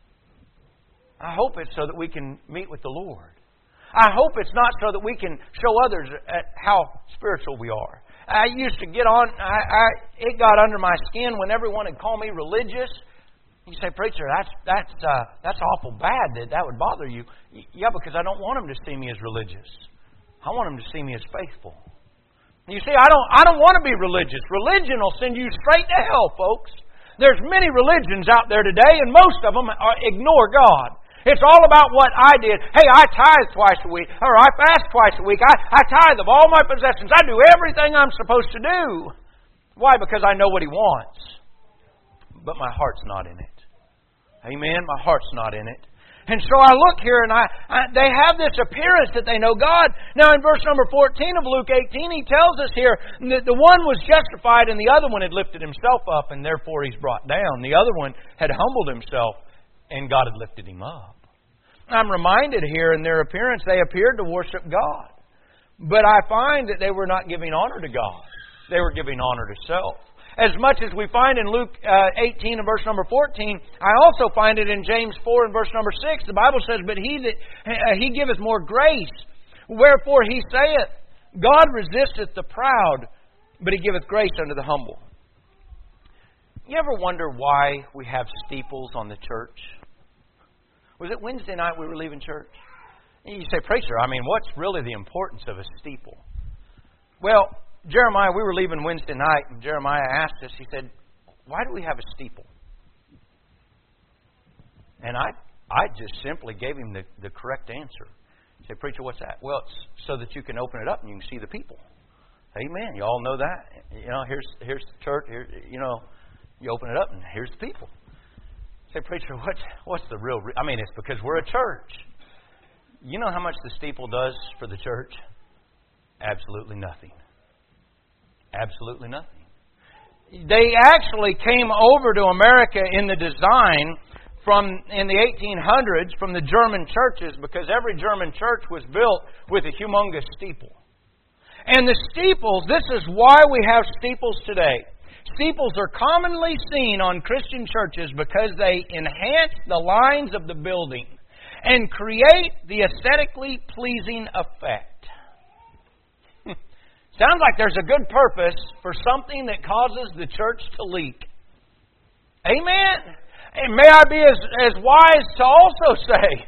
I hope it's so that we can meet with the Lord. I hope it's not so that we can show others how spiritual we are. I used to get on, it got under my skin when everyone would call me religious. You say, preacher, that's awful bad that would bother you. Yeah, because I don't want them to see me as religious. I want them to see me as faithful. You see, I don't want to be religious. Religion will send you straight to hell, folks. There's many religions out there today, and most of them ignore God. It's all about what I did. Hey, I tithe twice a week, or I fast twice a week. I tithe of all my possessions. I do everything I'm supposed to do. Why? Because I know what He wants. But my heart's not in it. Amen? My heart's not in it. And so I look here and they have this appearance that they know God. Now in verse number 14 of Luke 18, He tells us here that the one was justified and the other one had lifted himself up and therefore he's brought down. The other one had humbled himself and God had lifted him up. I'm reminded here in their appearance, they appeared to worship God. But I find that they were not giving honor to God. They were giving honor to self. As much as we find in Luke 18 and verse number 14, I also find it in James 4 and verse number 6. The Bible says, but He giveth more grace. Wherefore He saith, God resisteth the proud, but He giveth grace unto the humble. You ever wonder why we have steeples on the church? Was it Wednesday night we were leaving church? You say, preacher, what's really the importance of a steeple? Well, Jeremiah, we were leaving Wednesday night, and Jeremiah asked us, he said, why do we have a steeple? And I just simply gave him the correct answer. He said, preacher, what's that? Well, it's so that you can open it up and you can see the people. Amen. You all know that. Here's the church. Here, you open it up and here's the people. Say, preacher, what's the real? It's because we're a church. You know how much the steeple does for the church? Absolutely nothing. Absolutely nothing. They actually came over to America in the design in the 1800s from the German churches, because every German church was built with a humongous steeple. And the steeples, this is why we have steeples today. Steeples are commonly seen on Christian churches because they enhance the lines of the building and create the aesthetically pleasing effect. Sounds like there's a good purpose for something that causes the church to leak. Amen? And may I be as wise to also say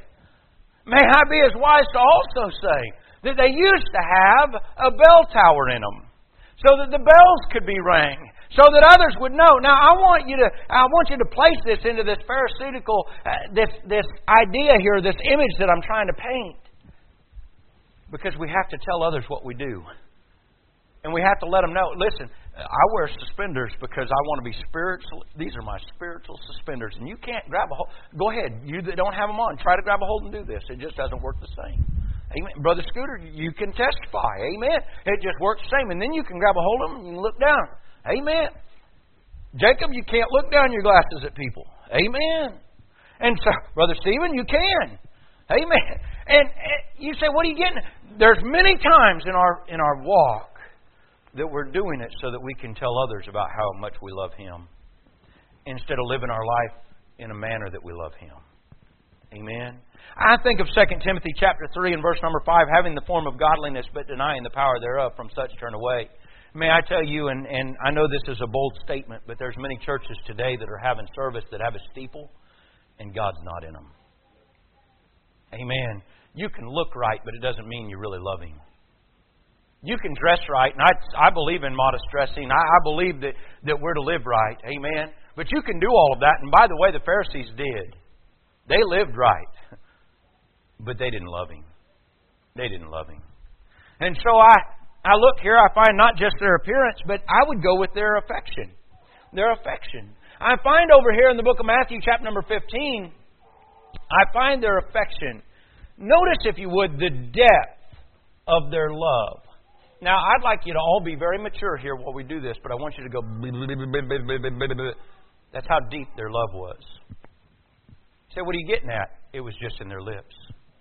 that they used to have a bell tower in them so that the bells could be rang, so that others would know. Now, I want you to place this into this pharisaical, this idea here, this image that I'm trying to paint. Because we have to tell others what we do. And we have to let them know, listen, I wear suspenders because I want to be spiritual. These are my spiritual suspenders. And you can't grab a hold. Go ahead. You that don't have them on, try to grab a hold and do this. It just doesn't work the same. Amen. Brother Scooter, you can testify. Amen. It just works the same. And then you can grab a hold of them and you can look down. Amen. Jacob, you can't look down your glasses at people. Amen. And so, Brother Stephen, you can. Amen. And you say, what are you getting? There's many times in our walk that we're doing it so that we can tell others about how much we love Him, instead of living our life in a manner that we love Him. Amen. I think of 2 Timothy chapter 3 and verse number 5, having the form of godliness but denying the power thereof, from such turn away. May I tell you, and I know this is a bold statement, but there's many churches today that are having service that have a steeple and God's not in them. Amen. You can look right, but it doesn't mean you really love Him. You can dress right, and I believe in modest dressing. I believe that we're to live right. Amen. But you can do all of that. And by the way, the Pharisees did. They lived right. But they didn't love Him. They didn't love Him. And so I look here, I find not just their appearance, but I would go with their affection. Their affection. I find over here in the book of Matthew, chapter number 15, I find their affection. Notice, if you would, the depth of their love. Now, I'd like you to all be very mature here while we do this, but I want you to go... That's how deep their love was. You say, what are you getting at? It was just in their lips.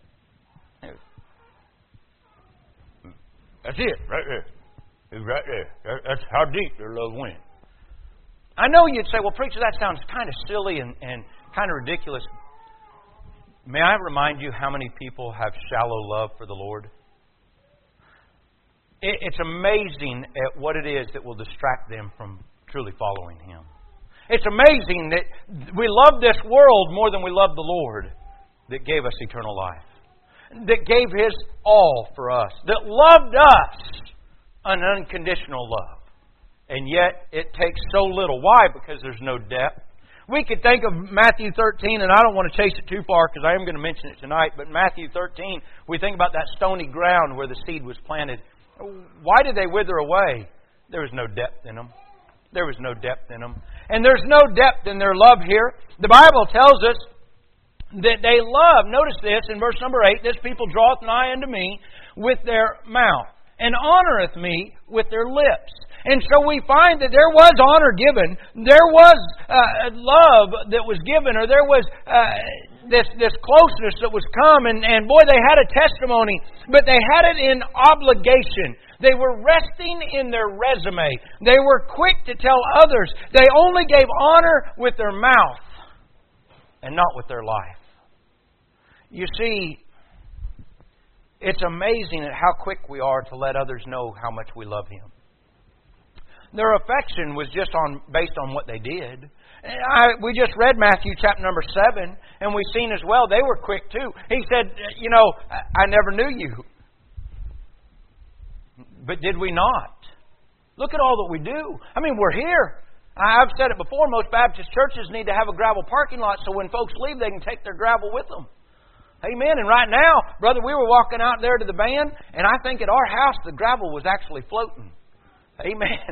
That's it, right there. It's right there. That's how deep their love went. I know you'd say, well, preacher, that sounds kind of silly and kind of ridiculous. May I remind you how many people have shallow love for the Lord? It's amazing at what it is that will distract them from truly following Him. It's amazing that we love this world more than we love the Lord that gave us eternal life, that gave His all for us, that loved us an unconditional love. And yet it takes so little. Why? Because there's no depth. We could think of Matthew 13, and I don't want to chase it too far because I am going to mention it tonight, but Matthew 13, we think about that stony ground where the seed was planted. Why did they wither away? There was no depth in them. There was no depth in them. And there's no depth in their love here. The Bible tells us that they love, notice this in verse number 8, this people draweth nigh unto me with their mouth, and honoreth me with their lips. And so we find that there was honor given, there was love that was given, or there was this closeness that was come, and boy, they had a testimony, but they had it in obligation. They were resting in their resume. They were quick to tell others. They only gave honor with their mouth and not with their life. You see, it's amazing at how quick we are to let others know how much we love Him. their affection was just based on what they did. We just read Matthew chapter number 7, and we've seen as well, they were quick too. He said, I never knew you. But did we not? Look at all that we do. I mean, we're here. I've said it before, most Baptist churches need to have a gravel parking lot so when folks leave, they can take their gravel with them. Amen. And right now, brother, we were walking out there to the band, and I think at our house the gravel was actually floating. Amen.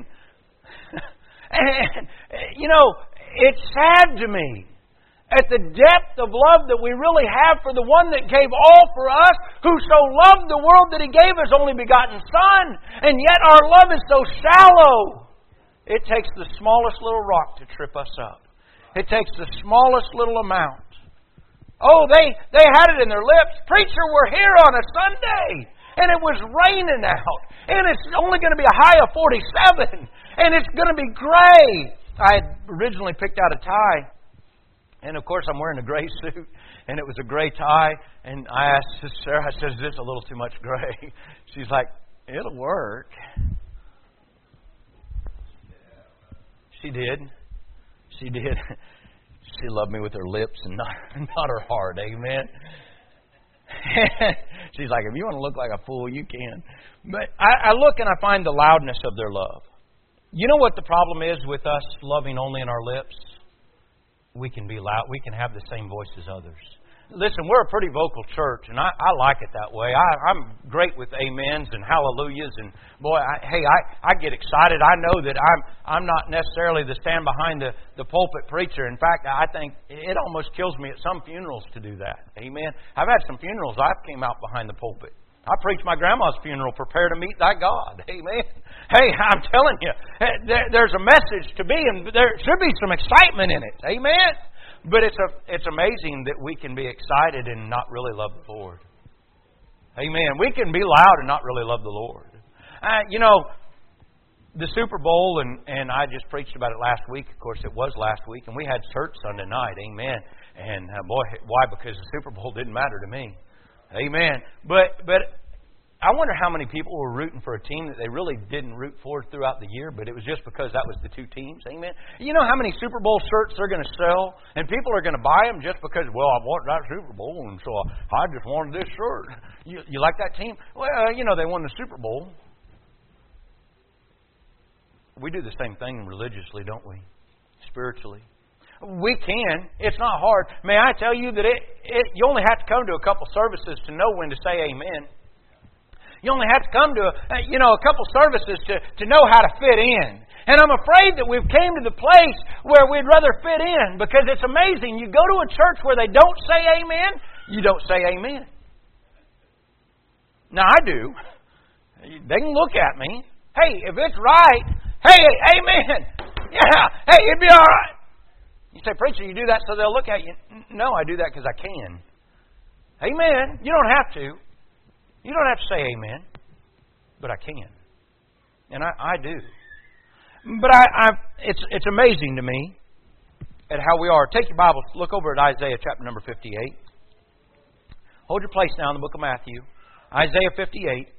And, it's sad to me at the depth of love that we really have for the one that gave all for us, who so loved the world that He gave His only begotten Son, and yet our love is so shallow. It takes the smallest little rock to trip us up. It takes the smallest little amount. Oh, they had it in their lips. Preacher, we're here on a Sunday. And it was raining out. And it's only going to be a high of 47. And it's going to be gray. I had originally picked out a tie. And of course I'm wearing a gray suit. And it was a gray tie. And I asked Sarah, I said, is this a little too much gray? She's like, it'll work. She did. She did. She loved me with her lips and not her heart. Amen. She's like, if you want to look like a fool, you can. But I look and I find the loudness of their love. You know what the problem is with us loving only in our lips? We can be loud. We can have the same voice as others. Listen, we're a pretty vocal church, and I like it that way. I'm great with amens and hallelujahs, and boy, I get excited. I know that I'm not necessarily the stand behind the pulpit preacher. In fact, I think it almost kills me at some funerals to do that. Amen. I've had some funerals I've came out behind the pulpit. I preached my grandma's funeral, prepare to meet thy God. Amen. Hey, I'm telling you, there's a message to be, and there should be some excitement in it. Amen. But it's amazing that we can be excited and not really love the Lord. Amen. We can be loud and not really love the Lord. The Super Bowl, and I just preached about it last week. Of course, it was last week, and we had church Sunday night. Amen. And boy, why? Because the Super Bowl didn't matter to me. Amen. But I wonder how many people were rooting for a team that they really didn't root for throughout the year, but it was just because that was the two teams. Amen. You know how many Super Bowl shirts they're going to sell, and people are going to buy them just because, well, I want that Super Bowl, and so I just wanted this shirt. You like that team? Well, they won the Super Bowl. We do the same thing religiously, don't we? Spiritually. We can. It's not hard. May I tell you that you only have to come to a couple services to know when to say amen. You only have to come to a couple services to know how to fit in. And I'm afraid that we've came to the place where we'd rather fit in, because it's amazing. You go to a church where they don't say amen, you don't say amen. Now I do. They can look at me. Hey, if it's right, hey, amen. Yeah, hey, it'd be all right. You say, preacher, you do that so they'll look at you. No, I do that because I can. Amen. You don't have to. You don't have to say amen, but I can, and I do. But it's amazing to me at how we are. Take your Bible, look over at Isaiah chapter number 58. Hold your place now in the book of Matthew, Isaiah 58.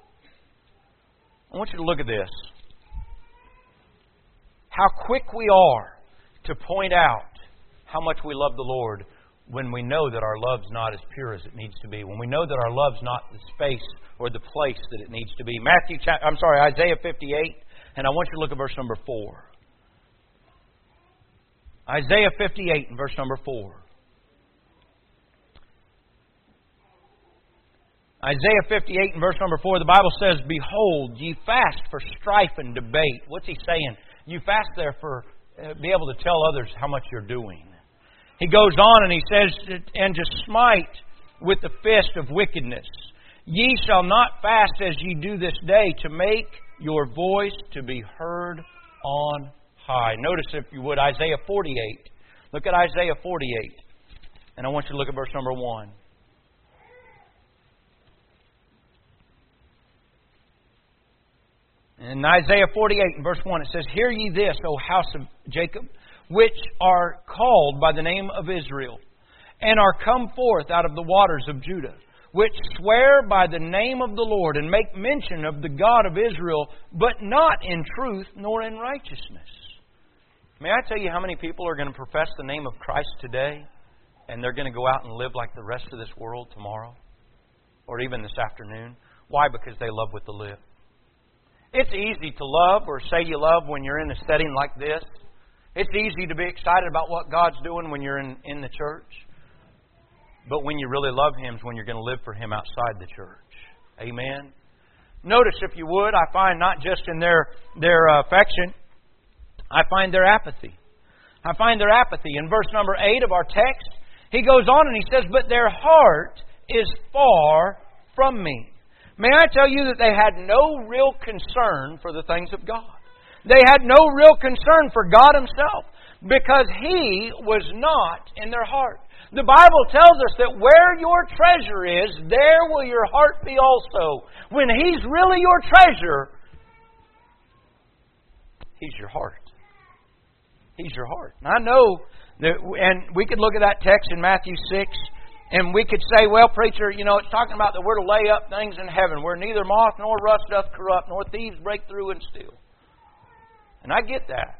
I want you to look at this. How quick we are to point out how much we love the Lord, when we know that our love's not as pure as it needs to be, when we know that our love's not the space or the place that it needs to be. Isaiah 58, and I want you to look at verse number 4. Isaiah 58 and verse number 4. Isaiah 58 and verse number 4, the Bible says, behold, ye fast for strife and debate. What's he saying? You fast there for be able to tell others how much you're doing. He goes on and he says, and to smite with the fist of wickedness. Ye shall not fast as ye do this day, to make your voice to be heard on high. Notice, if you would, Isaiah 48. Look at Isaiah 48. And I want you to look at verse number 1. In Isaiah 48 and verse 1, it says, hear ye this, O house of Jacob, which are called by the name of Israel, and are come forth out of the waters of Judah. which swear by the name of the Lord, and make mention of the God of Israel, but not in truth nor in righteousness. May I tell you how many people are going to profess the name of Christ today, and they're going to go out and live like the rest of this world tomorrow? Or even this afternoon? Why? Because they love what they live. It's easy to love or say you love when you're in a setting like this. It's easy to be excited about what God's doing when you're in the church. But when you really love Him is when you're going to live for Him outside the church. Amen? Notice, if you would, I find not just in their affection, I find their apathy. I find their apathy. In verse number 8 of our text, he goes on and he says, but their heart is far from me. May I tell you that they had no real concern for the things of God. They had no real concern for God Himself because He was not in their heart. The Bible tells us that where your treasure is, there will your heart be also. When He's really your treasure, He's your heart. He's your heart. And I know that, and we could look at that text in Matthew 6, and we could say, well, preacher, it's talking about that we're to lay up things in heaven where neither moth nor rust doth corrupt, nor thieves break through and steal. And I get that.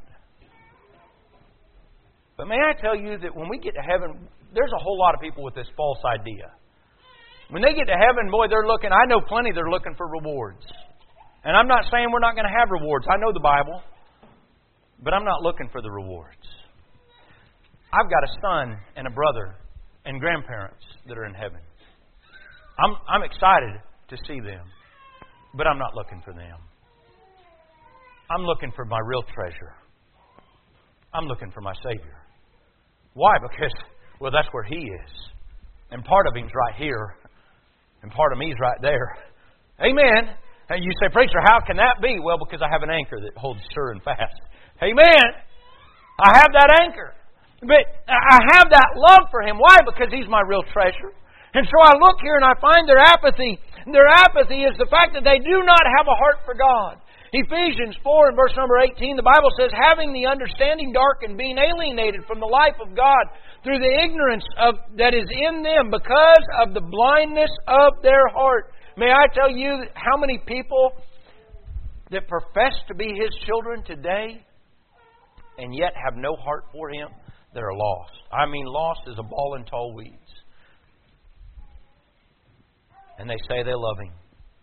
But may I tell you that when we get to heaven, there's a whole lot of people with this false idea. When they get to heaven, boy, I know plenty they're looking for rewards. And I'm not saying we're not going to have rewards. I know the Bible. But I'm not looking for the rewards. I've got a son and a brother and grandparents that are in heaven. I'm excited to see them. But I'm not looking for them. I'm looking for my real treasure. I'm looking for my Savior. Why? Because, that's where He is. And part of Him's right here. And part of me's right there. Amen. And you say, preacher, how can that be? Well, because I have an anchor that holds sure and fast. Amen. I have that anchor. But I have that love for Him. Why? Because He's my real treasure. And so I look here and I find their apathy. Their apathy is the fact that they do not have a heart for God. Ephesians 4 and verse number 18, the Bible says, having the understanding darkened, being alienated from the life of God through the ignorance that is in them because of the blindness of their heart. May I tell you how many people that profess to be His children today and yet have no heart for Him, that are lost. I mean, lost as a ball in tall weeds. And they say they love Him.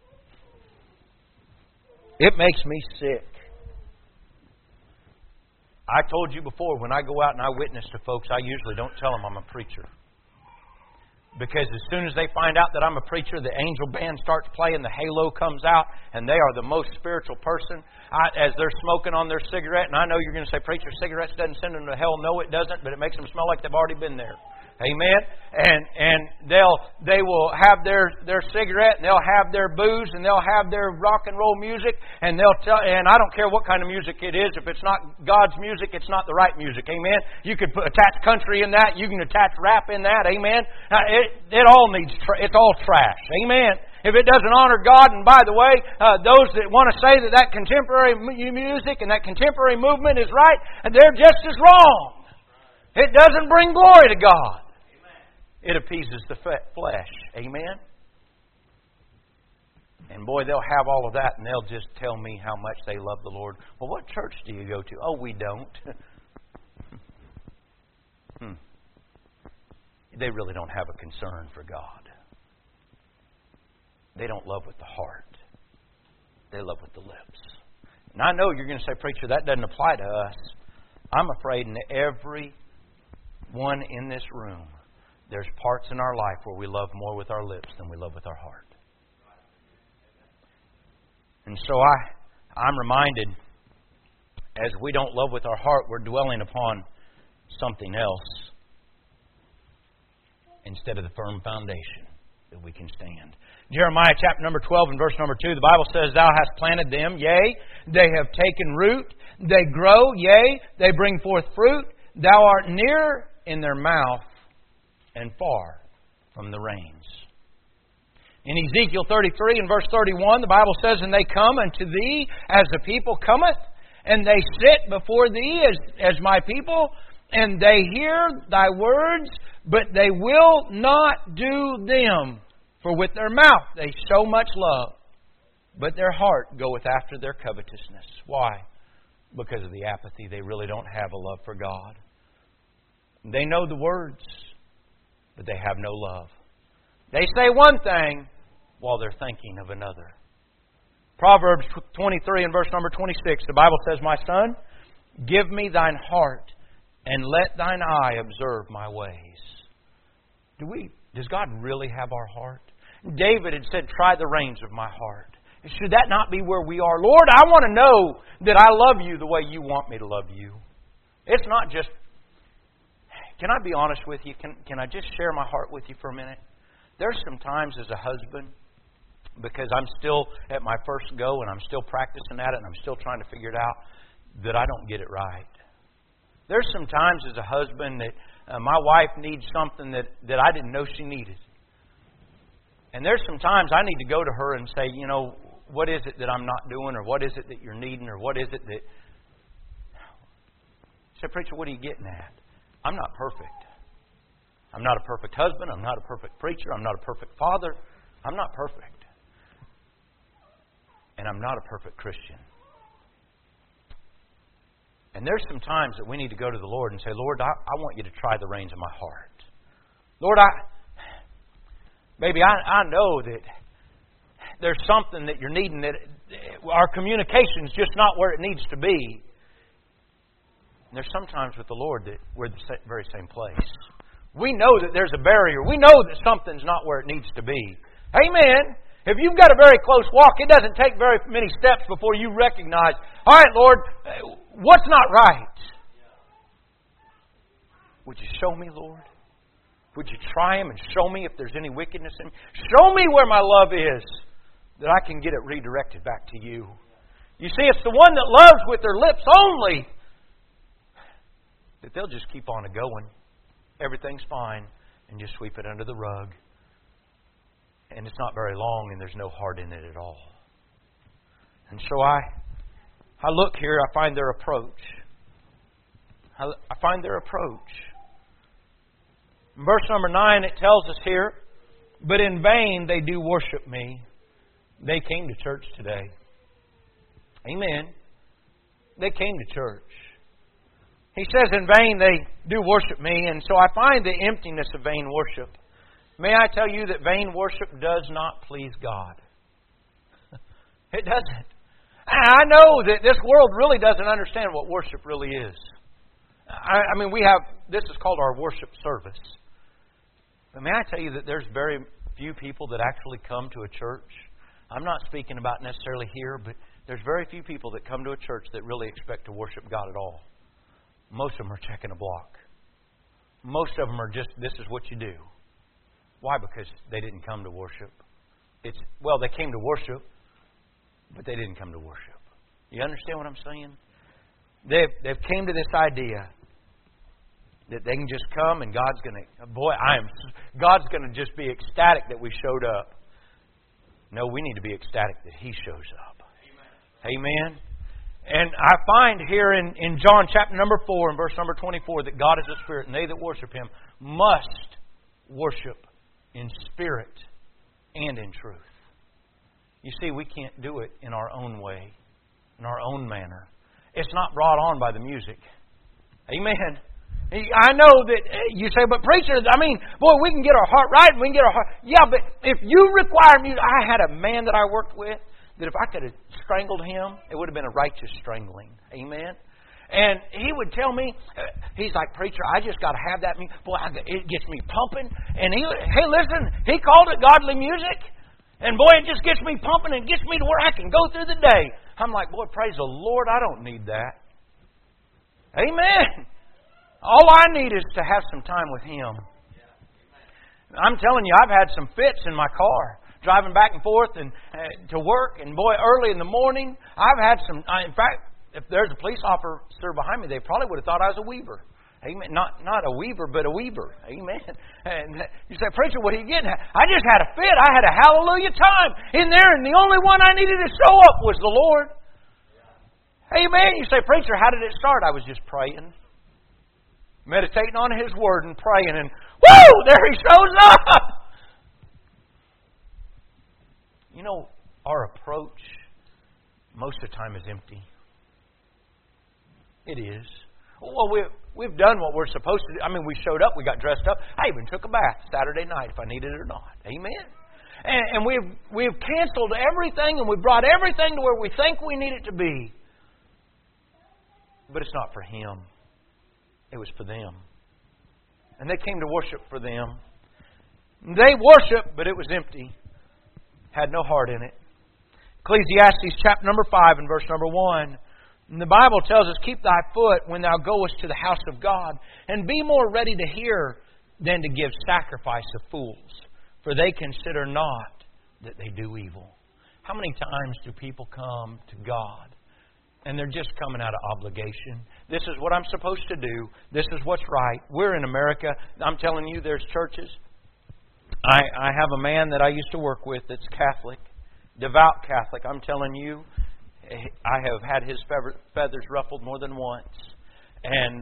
It makes me sick. I told you before, when I go out and I witness to folks, I usually don't tell them I'm a preacher. Because as soon as they find out that I'm a preacher, the angel band starts playing, the halo comes out, and they are the most spiritual person. As they're smoking on their cigarette, and I know you're going to say, preacher, cigarettes doesn't send them to hell. No, it doesn't, but it makes them smell like they've already been there. Amen. And they will have their cigarette, and they'll have their booze, and they'll have their rock and roll music, and they'll tell. And I don't care what kind of music it is. If it's not God's music, it's not the right music. Amen. You could attach country in that. You can attach rap in that. Amen. It all needs. It's all trash. Amen. If it doesn't honor God, and by the way, those that want to say that contemporary music and that contemporary movement is right, they're just as wrong. It doesn't bring glory to God. It appeases the flesh. Amen? And boy, they'll have all of that and they'll just tell me how much they love the Lord. Well, what church do you go to? Oh, we don't. They really don't have a concern for God. They don't love with the heart. They love with the lips. And I know you're going to say, preacher, that doesn't apply to us. I'm afraid in every one in this room, there's parts in our life where we love more with our lips than we love with our heart. And so I'm reminded, as we don't love with our heart, we're dwelling upon something else instead of the firm foundation that we can stand. Jeremiah chapter number 12 and verse number 2, the Bible says, Thou hast planted them, yea, they have taken root, they grow, yea, they bring forth fruit. Thou art near in their mouth and far from the rains. In Ezekiel 33 and verse 31, the Bible says, And they come unto thee as the people cometh, and they sit before thee as my people, and they hear thy words, but they will not do them. For with their mouth they show much love, but their heart goeth after their covetousness. Why? Because of the apathy. They really don't have a love for God. They know the words, but they have no love. They say one thing while they're thinking of another. Proverbs 23 and verse number 26, the Bible says, My son, give me thine heart, and let thine eye observe my ways. Does God really have our heart? David had said, try the reins of my heart. Should that not be where we are? Lord, I want to know that I love you the way you want me to love you. It's not just... Can I be honest with you? Can I just share my heart with you for a minute? There's some times as a husband, because I'm still at my first go and I'm still practicing at it and I'm still trying to figure it out, that I don't get it right. There's some times as a husband that my wife needs something that I didn't know she needed. And there's some times I need to go to her and say, you know, what is it that I'm not doing, or what is it that you're needing, or what is it that... Say, preacher, what are you getting at? I'm not perfect. I'm not a perfect husband. I'm not a perfect preacher. I'm not a perfect father. I'm not perfect. And I'm not a perfect Christian. And there's some times that we need to go to the Lord and say, Lord, I want you to try the reins of my heart. Lord, I know that there's something that you're needing, that our communication's just not where it needs to be. And there's sometimes with the Lord that we're the very same place. We know that there's a barrier. We know that something's not where it needs to be. Amen. If you've got a very close walk, it doesn't take very many steps before you recognize, all right, Lord, what's not right? Would you show me, Lord? Would you try Him and show me if there's any wickedness in me? Show me where my love is, that I can get it redirected back to you. You see, it's the one that loves with their lips only that they'll just keep on going. Everything's fine, and just sweep it under the rug. And it's not very long, and there's no heart in it at all. And so I look here, I find their approach. I find their approach. In verse number 9, it tells us here, but in vain they do worship me. They came to church today. Amen. They came to church. He says in vain they do worship me, and so I find the emptiness of vain worship. May I tell you that vain worship does not please God. It doesn't. I know that this world really doesn't understand what worship really is. I mean, this is called our worship service. But may I tell you that there's very few people that actually come to a church. I'm not speaking about necessarily here, but there's very few people that come to a church that really expect to worship God at all. Most of them are checking a block. Most of them are just, this is what you do. Why? Because they didn't come to worship. They came to worship, but they didn't come to worship. You understand what I'm saying? They've came to this idea that they can just come and God's going to just be ecstatic that we showed up. No, we need to be ecstatic that He shows up. Amen. And I find here in John chapter number 4 and verse number 24 that God is a spirit, and they that worship Him must worship in spirit and in truth. You see, we can't do it in our own way, in our own manner. It's not brought on by the music. Amen. I know that you say, but preacher, we can get our heart right, we can get our heart... Yeah, but if you require music... I had a man that I worked with that if I could have strangled him, it would have been a righteous strangling. Amen. And he would tell me, he's like, preacher, I just got to have that music. Boy, it gets me pumping. And hey, listen, he called it godly music. And boy, it just gets me pumping and gets me to where I can go through the day. I'm like, boy, praise the Lord, I don't need that. Amen. All I need is to have some time with Him. I'm telling you, I've had some fits in my car, driving back and forth and to work. And boy, early in the morning, I've had some... in fact, if there's a police officer behind me, they probably would have thought I was a weaver. Amen. Not a weaver, but a weaver. Amen. And you say, preacher, what are you getting at? I just had a fit. I had a hallelujah time in there, and the only one I needed to show up was the Lord. Amen. You say, preacher, how did it start? I was just praying, meditating on His Word and praying, and whoo, there He shows up. You know, our approach most of the time is empty. It is. Well, we've done what we're supposed to do. I mean, we showed up, we got dressed up. I even took a bath Saturday night if I needed it or not. Amen. And we've canceled everything, and we brought everything to where we think we need it to be. But it's not for Him. It was for them. And they came to worship for them. They worshiped, but it was empty. Had no heart in it. Ecclesiastes chapter number 5 and verse number 1. And the Bible tells us, keep thy foot when thou goest to the house of God, and be more ready to hear than to give sacrifice of fools, for they consider not that they do evil. How many times do people come to God and they're just coming out of obligation? This is what I'm supposed to do. This is what's right. We're in America. I'm telling you, there's churches. I have a man that I used to work with that's Catholic, devout Catholic. I'm telling you, I have had his feathers ruffled more than once. And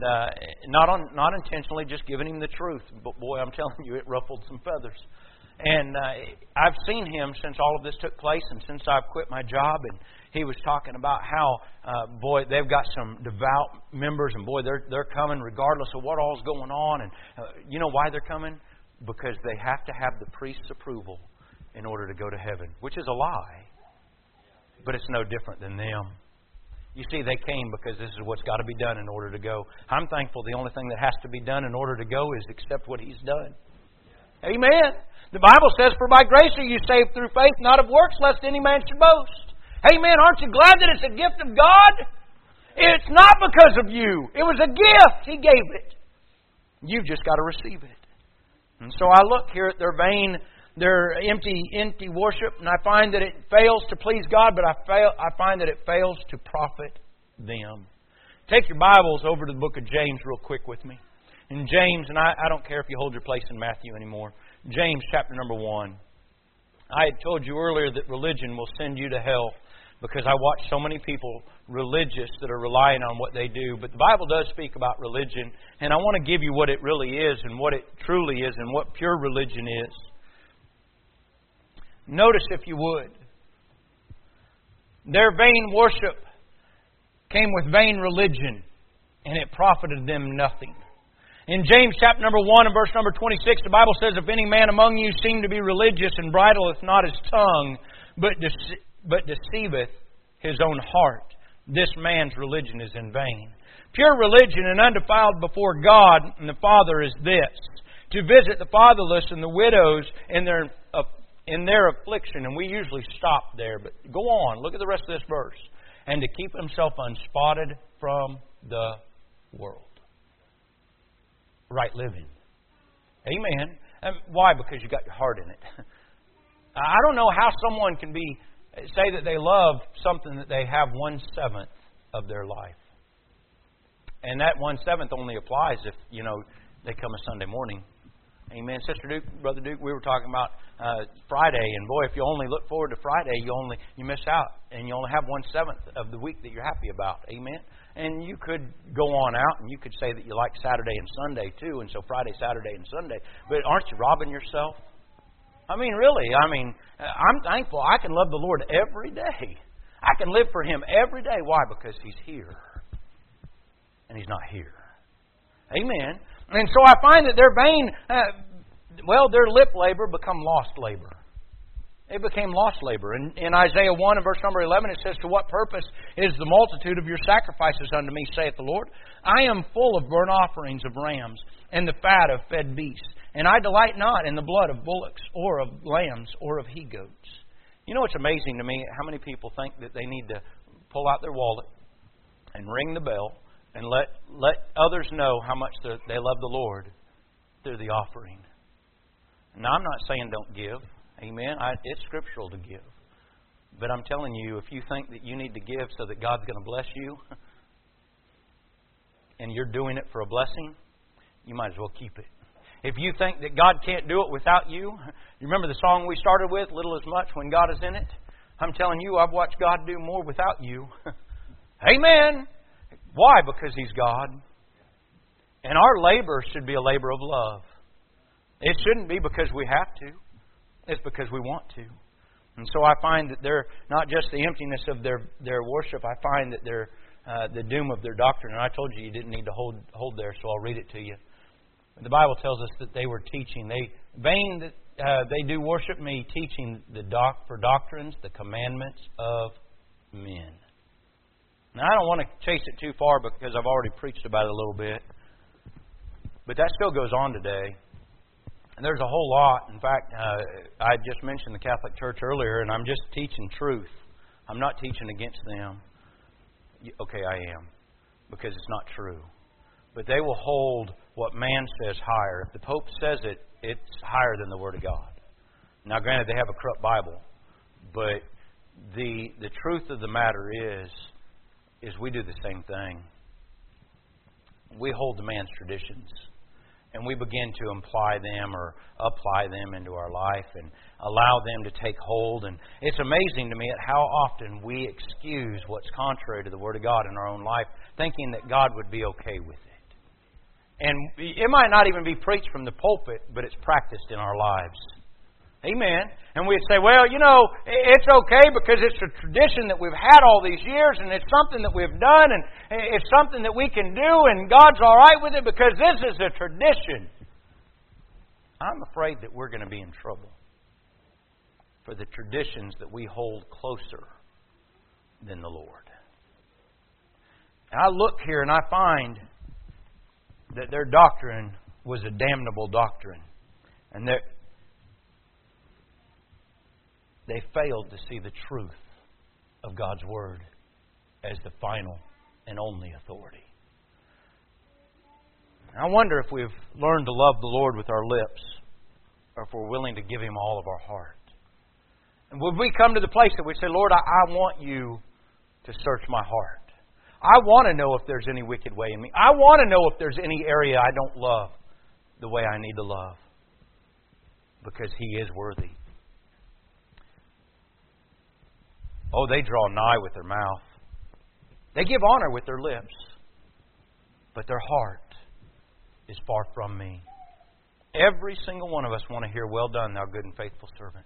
not intentionally, just giving him the truth. But boy, I'm telling you, it ruffled some feathers. And I've seen him since all of this took place and since I've quit my job. And he was talking about how, boy, they've got some devout members. And boy, they're coming regardless of what all's going on. And you know why they're coming? Because they have to have the priest's approval in order to go to heaven. Which is a lie. But it's no different than them. You see, they came because this is what's got to be done in order to go. I'm thankful the only thing that has to be done in order to go is accept what He's done. Amen. The Bible says, for by grace are you saved through faith, not of works, lest any man should boast. Amen. Aren't you glad that it's a gift of God? It's not because of you. It was a gift. He gave it. You've just got to receive it. And so I look here at their vain, their empty worship, and I find that it fails to please God, but I find that it fails to profit them. Take your Bibles over to the book of James real quick with me. In James, and I don't care if you hold your place in Matthew anymore, James chapter number 1. I had told you earlier that religion will send you to hell because I watch so many people religious that are relying on what they do. But the Bible does speak about religion, and I want to give you what it really is and what it truly is and what pure religion is. Notice, if you would, their vain worship came with vain religion, and it profited them nothing. In James chapter number 1 and verse number 26, the Bible says, if any man among you seem to be religious and bridleth not his tongue, but deceiveth his own heart, this man's religion is in vain. Pure religion and undefiled before God and the Father is this, to visit the fatherless and the widows in their affliction. And we usually stop there, but go on. Look at the rest of this verse. And to keep himself unspotted from the world. Right living. Amen. And why? Because you got your heart in it. I don't know how someone can say that they love something that they have 1/7 of their life. And that 1/7 only applies if, they come a Sunday morning. Amen. Sister Duke, Brother Duke, we were talking about Friday, and boy, if you only look forward to Friday, you miss out, and you only have 1/7 of the week that you're happy about. Amen. And you could go on out, and you could say that you like Saturday and Sunday too, and so Friday, Saturday, and Sunday. But aren't you robbing yourself? I mean, really. I'm thankful I can love the Lord every day. I can live for Him every day. Why? Because He's here, and He's not here. Amen. And so I find that their vain, their lip labor become lost labor. It became lost labor. In Isaiah 1 and verse number 11 it says, to what purpose is the multitude of your sacrifices unto me, saith the Lord? I am full of burnt offerings of rams, and the fat of fed beasts. And I delight not in the blood of bullocks, or of lambs, or of he-goats. You know, it's amazing to me how many people think that they need to pull out their wallet and ring the bell and let others know how much they love the Lord through the offering. Now, I'm not saying don't give. Amen. It's scriptural to give. But I'm telling you, if you think that you need to give so that God's going to bless you, and you're doing it for a blessing, you might as well keep it. If you think that God can't do it without you, you remember the song we started with, Little as Much When God is in it? I'm telling you, I've watched God do more without you. Amen. Why? Because He's God. And our labor should be a labor of love. It shouldn't be because we have to. It's because we want to. And so I find that they're not just the emptiness of their worship, I find that they're the doom of their doctrine. And I told you didn't need to hold there, so I'll read it to you. The Bible tells us that they were teaching. They do worship me, teaching for doctrines, the commandments of men. Now, I don't want to chase it too far because I've already preached about it a little bit. But that still goes on today. And there's a whole lot. In fact, I just mentioned the Catholic Church earlier, and I'm just teaching truth. I'm not teaching against them. Okay, I am, because it's not true. But they will hold what man says higher. If the Pope says it, it's higher than the Word of God. Now, granted, they have a corrupt Bible, but the truth of the matter is we do the same thing. We hold the man's traditions, and we begin to imply them or apply them into our life and allow them to take hold. And it's amazing to me at how often we excuse what's contrary to the Word of God in our own life, thinking that God would be okay with it. And it might not even be preached from the pulpit, but it's practiced in our lives. Amen. And we'd say, well, it's okay because it's a tradition that we've had all these years, and it's something that we've done, and it's something that we can do, and God's all right with it because this is a tradition. I'm afraid that we're going to be in trouble for the traditions that we hold closer than the Lord. And I look here and I find that their doctrine was a damnable doctrine. And they failed to see the truth of God's Word as the final and only authority. And I wonder if we've learned to love the Lord with our lips, or if we're willing to give Him all of our heart. And would we come to the place that we say, Lord, I want You to search my heart. I want to know if there's any wicked way in me. I want to know if there's any area I don't love the way I need to love, because He is worthy. Oh, they draw nigh with their mouth. They give honor with their lips, but their heart is far from Me. Every single one of us want to hear, well done, thou good and faithful servant.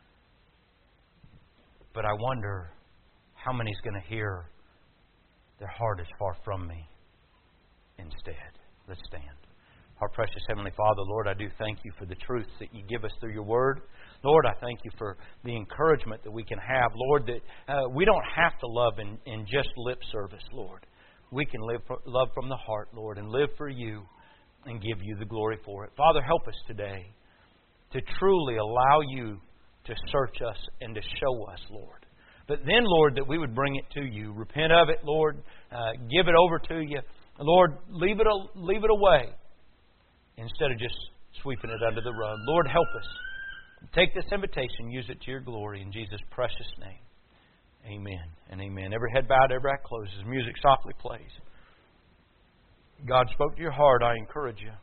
But I wonder how many's going to hear, their heart is far from Me instead. Let's stand. Our precious Heavenly Father, Lord, I do thank You for the truths that You give us through Your Word. Lord, I thank You for the encouragement that we can have. Lord, that we don't have to love in just lip service, Lord. We can love from the heart, Lord, and live for You and give You the glory for it. Father, help us today to truly allow You to search us and to show us, Lord. But then, Lord, that we would bring it to You. Repent of it, Lord. Give it over to You. Lord, leave it away instead of just sweeping it under the rug. Lord, help us. Take this invitation, use it to Your glory in Jesus' precious name. Amen and amen. Every head bowed, every eye closed. As music softly plays. God spoke to your heart. I encourage you.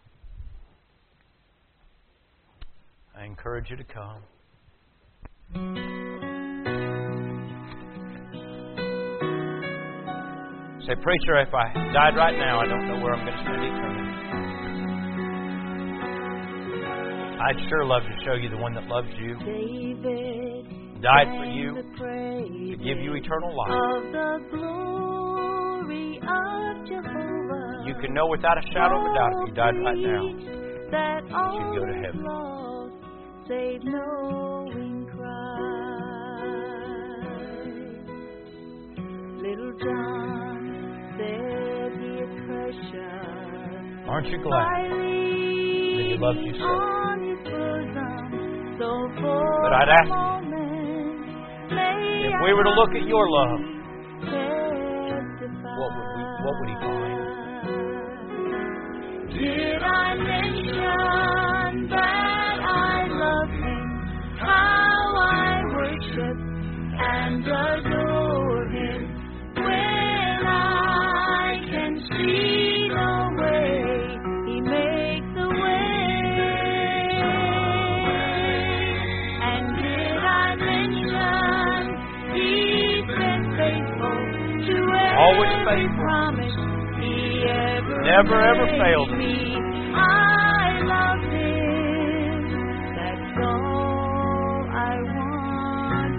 I encourage you to come. Say, preacher, if I died right now, I don't know where I'm going to spend eternity. I'd sure love to show you the one that loves you, died for you, to give you eternal life. You can know without a shadow of a doubt if you died right now that you'd go to heaven. Little John said He is precious. Aren't you glad that He loves you so? But I'd ask you, if we were to look at your love, what would He find? Did I mention that I love Him, how I worship and adore Him, when I can see no way, He makes a way. And did I mention He's been faithful to Always every faithful. promise He ever Never ever made failed me. I love Him. That's all I want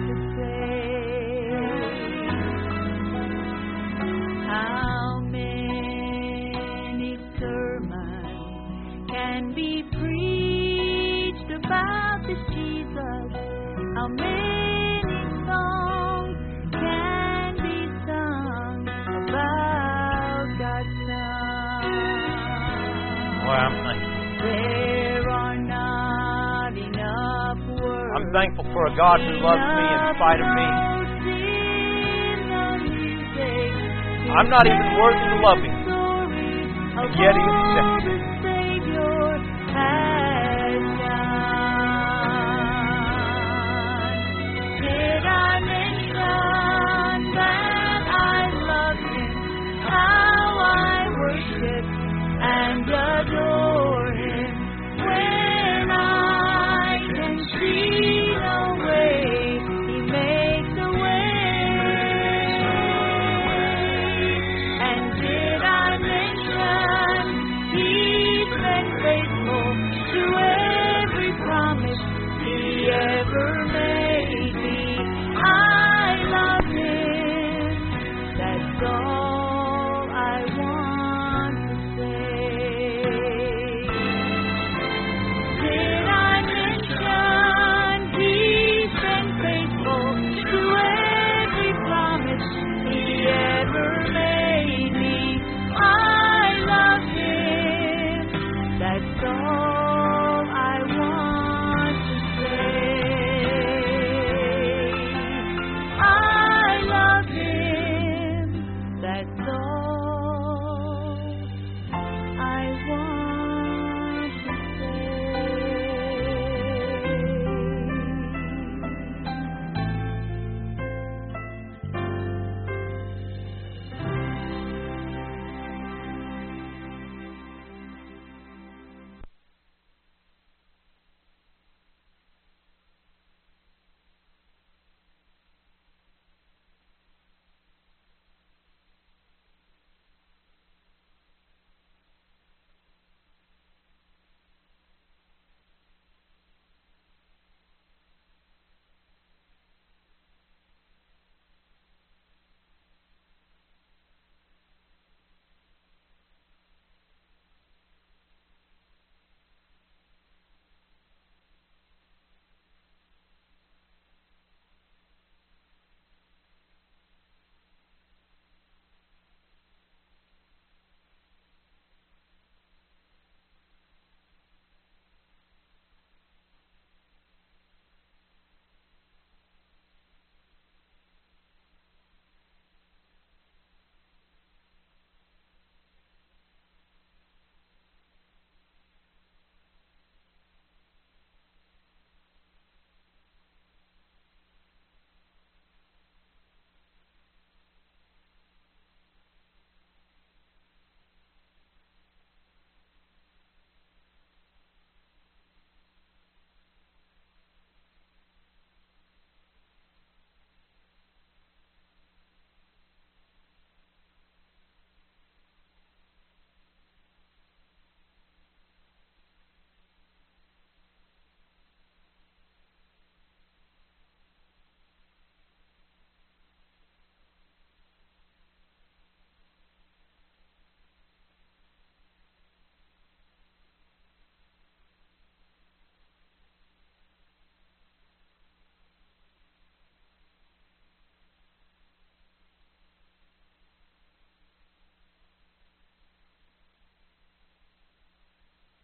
can be preached about this Jesus? How many songs can be sung about God's Son? Boy, I'm thankful. There are not enough words. I'm thankful for a God who loves me in spite of me. I'm not even worthy to love Him, and yet He accepts me. Did I mention that I love Him, how I worship and adore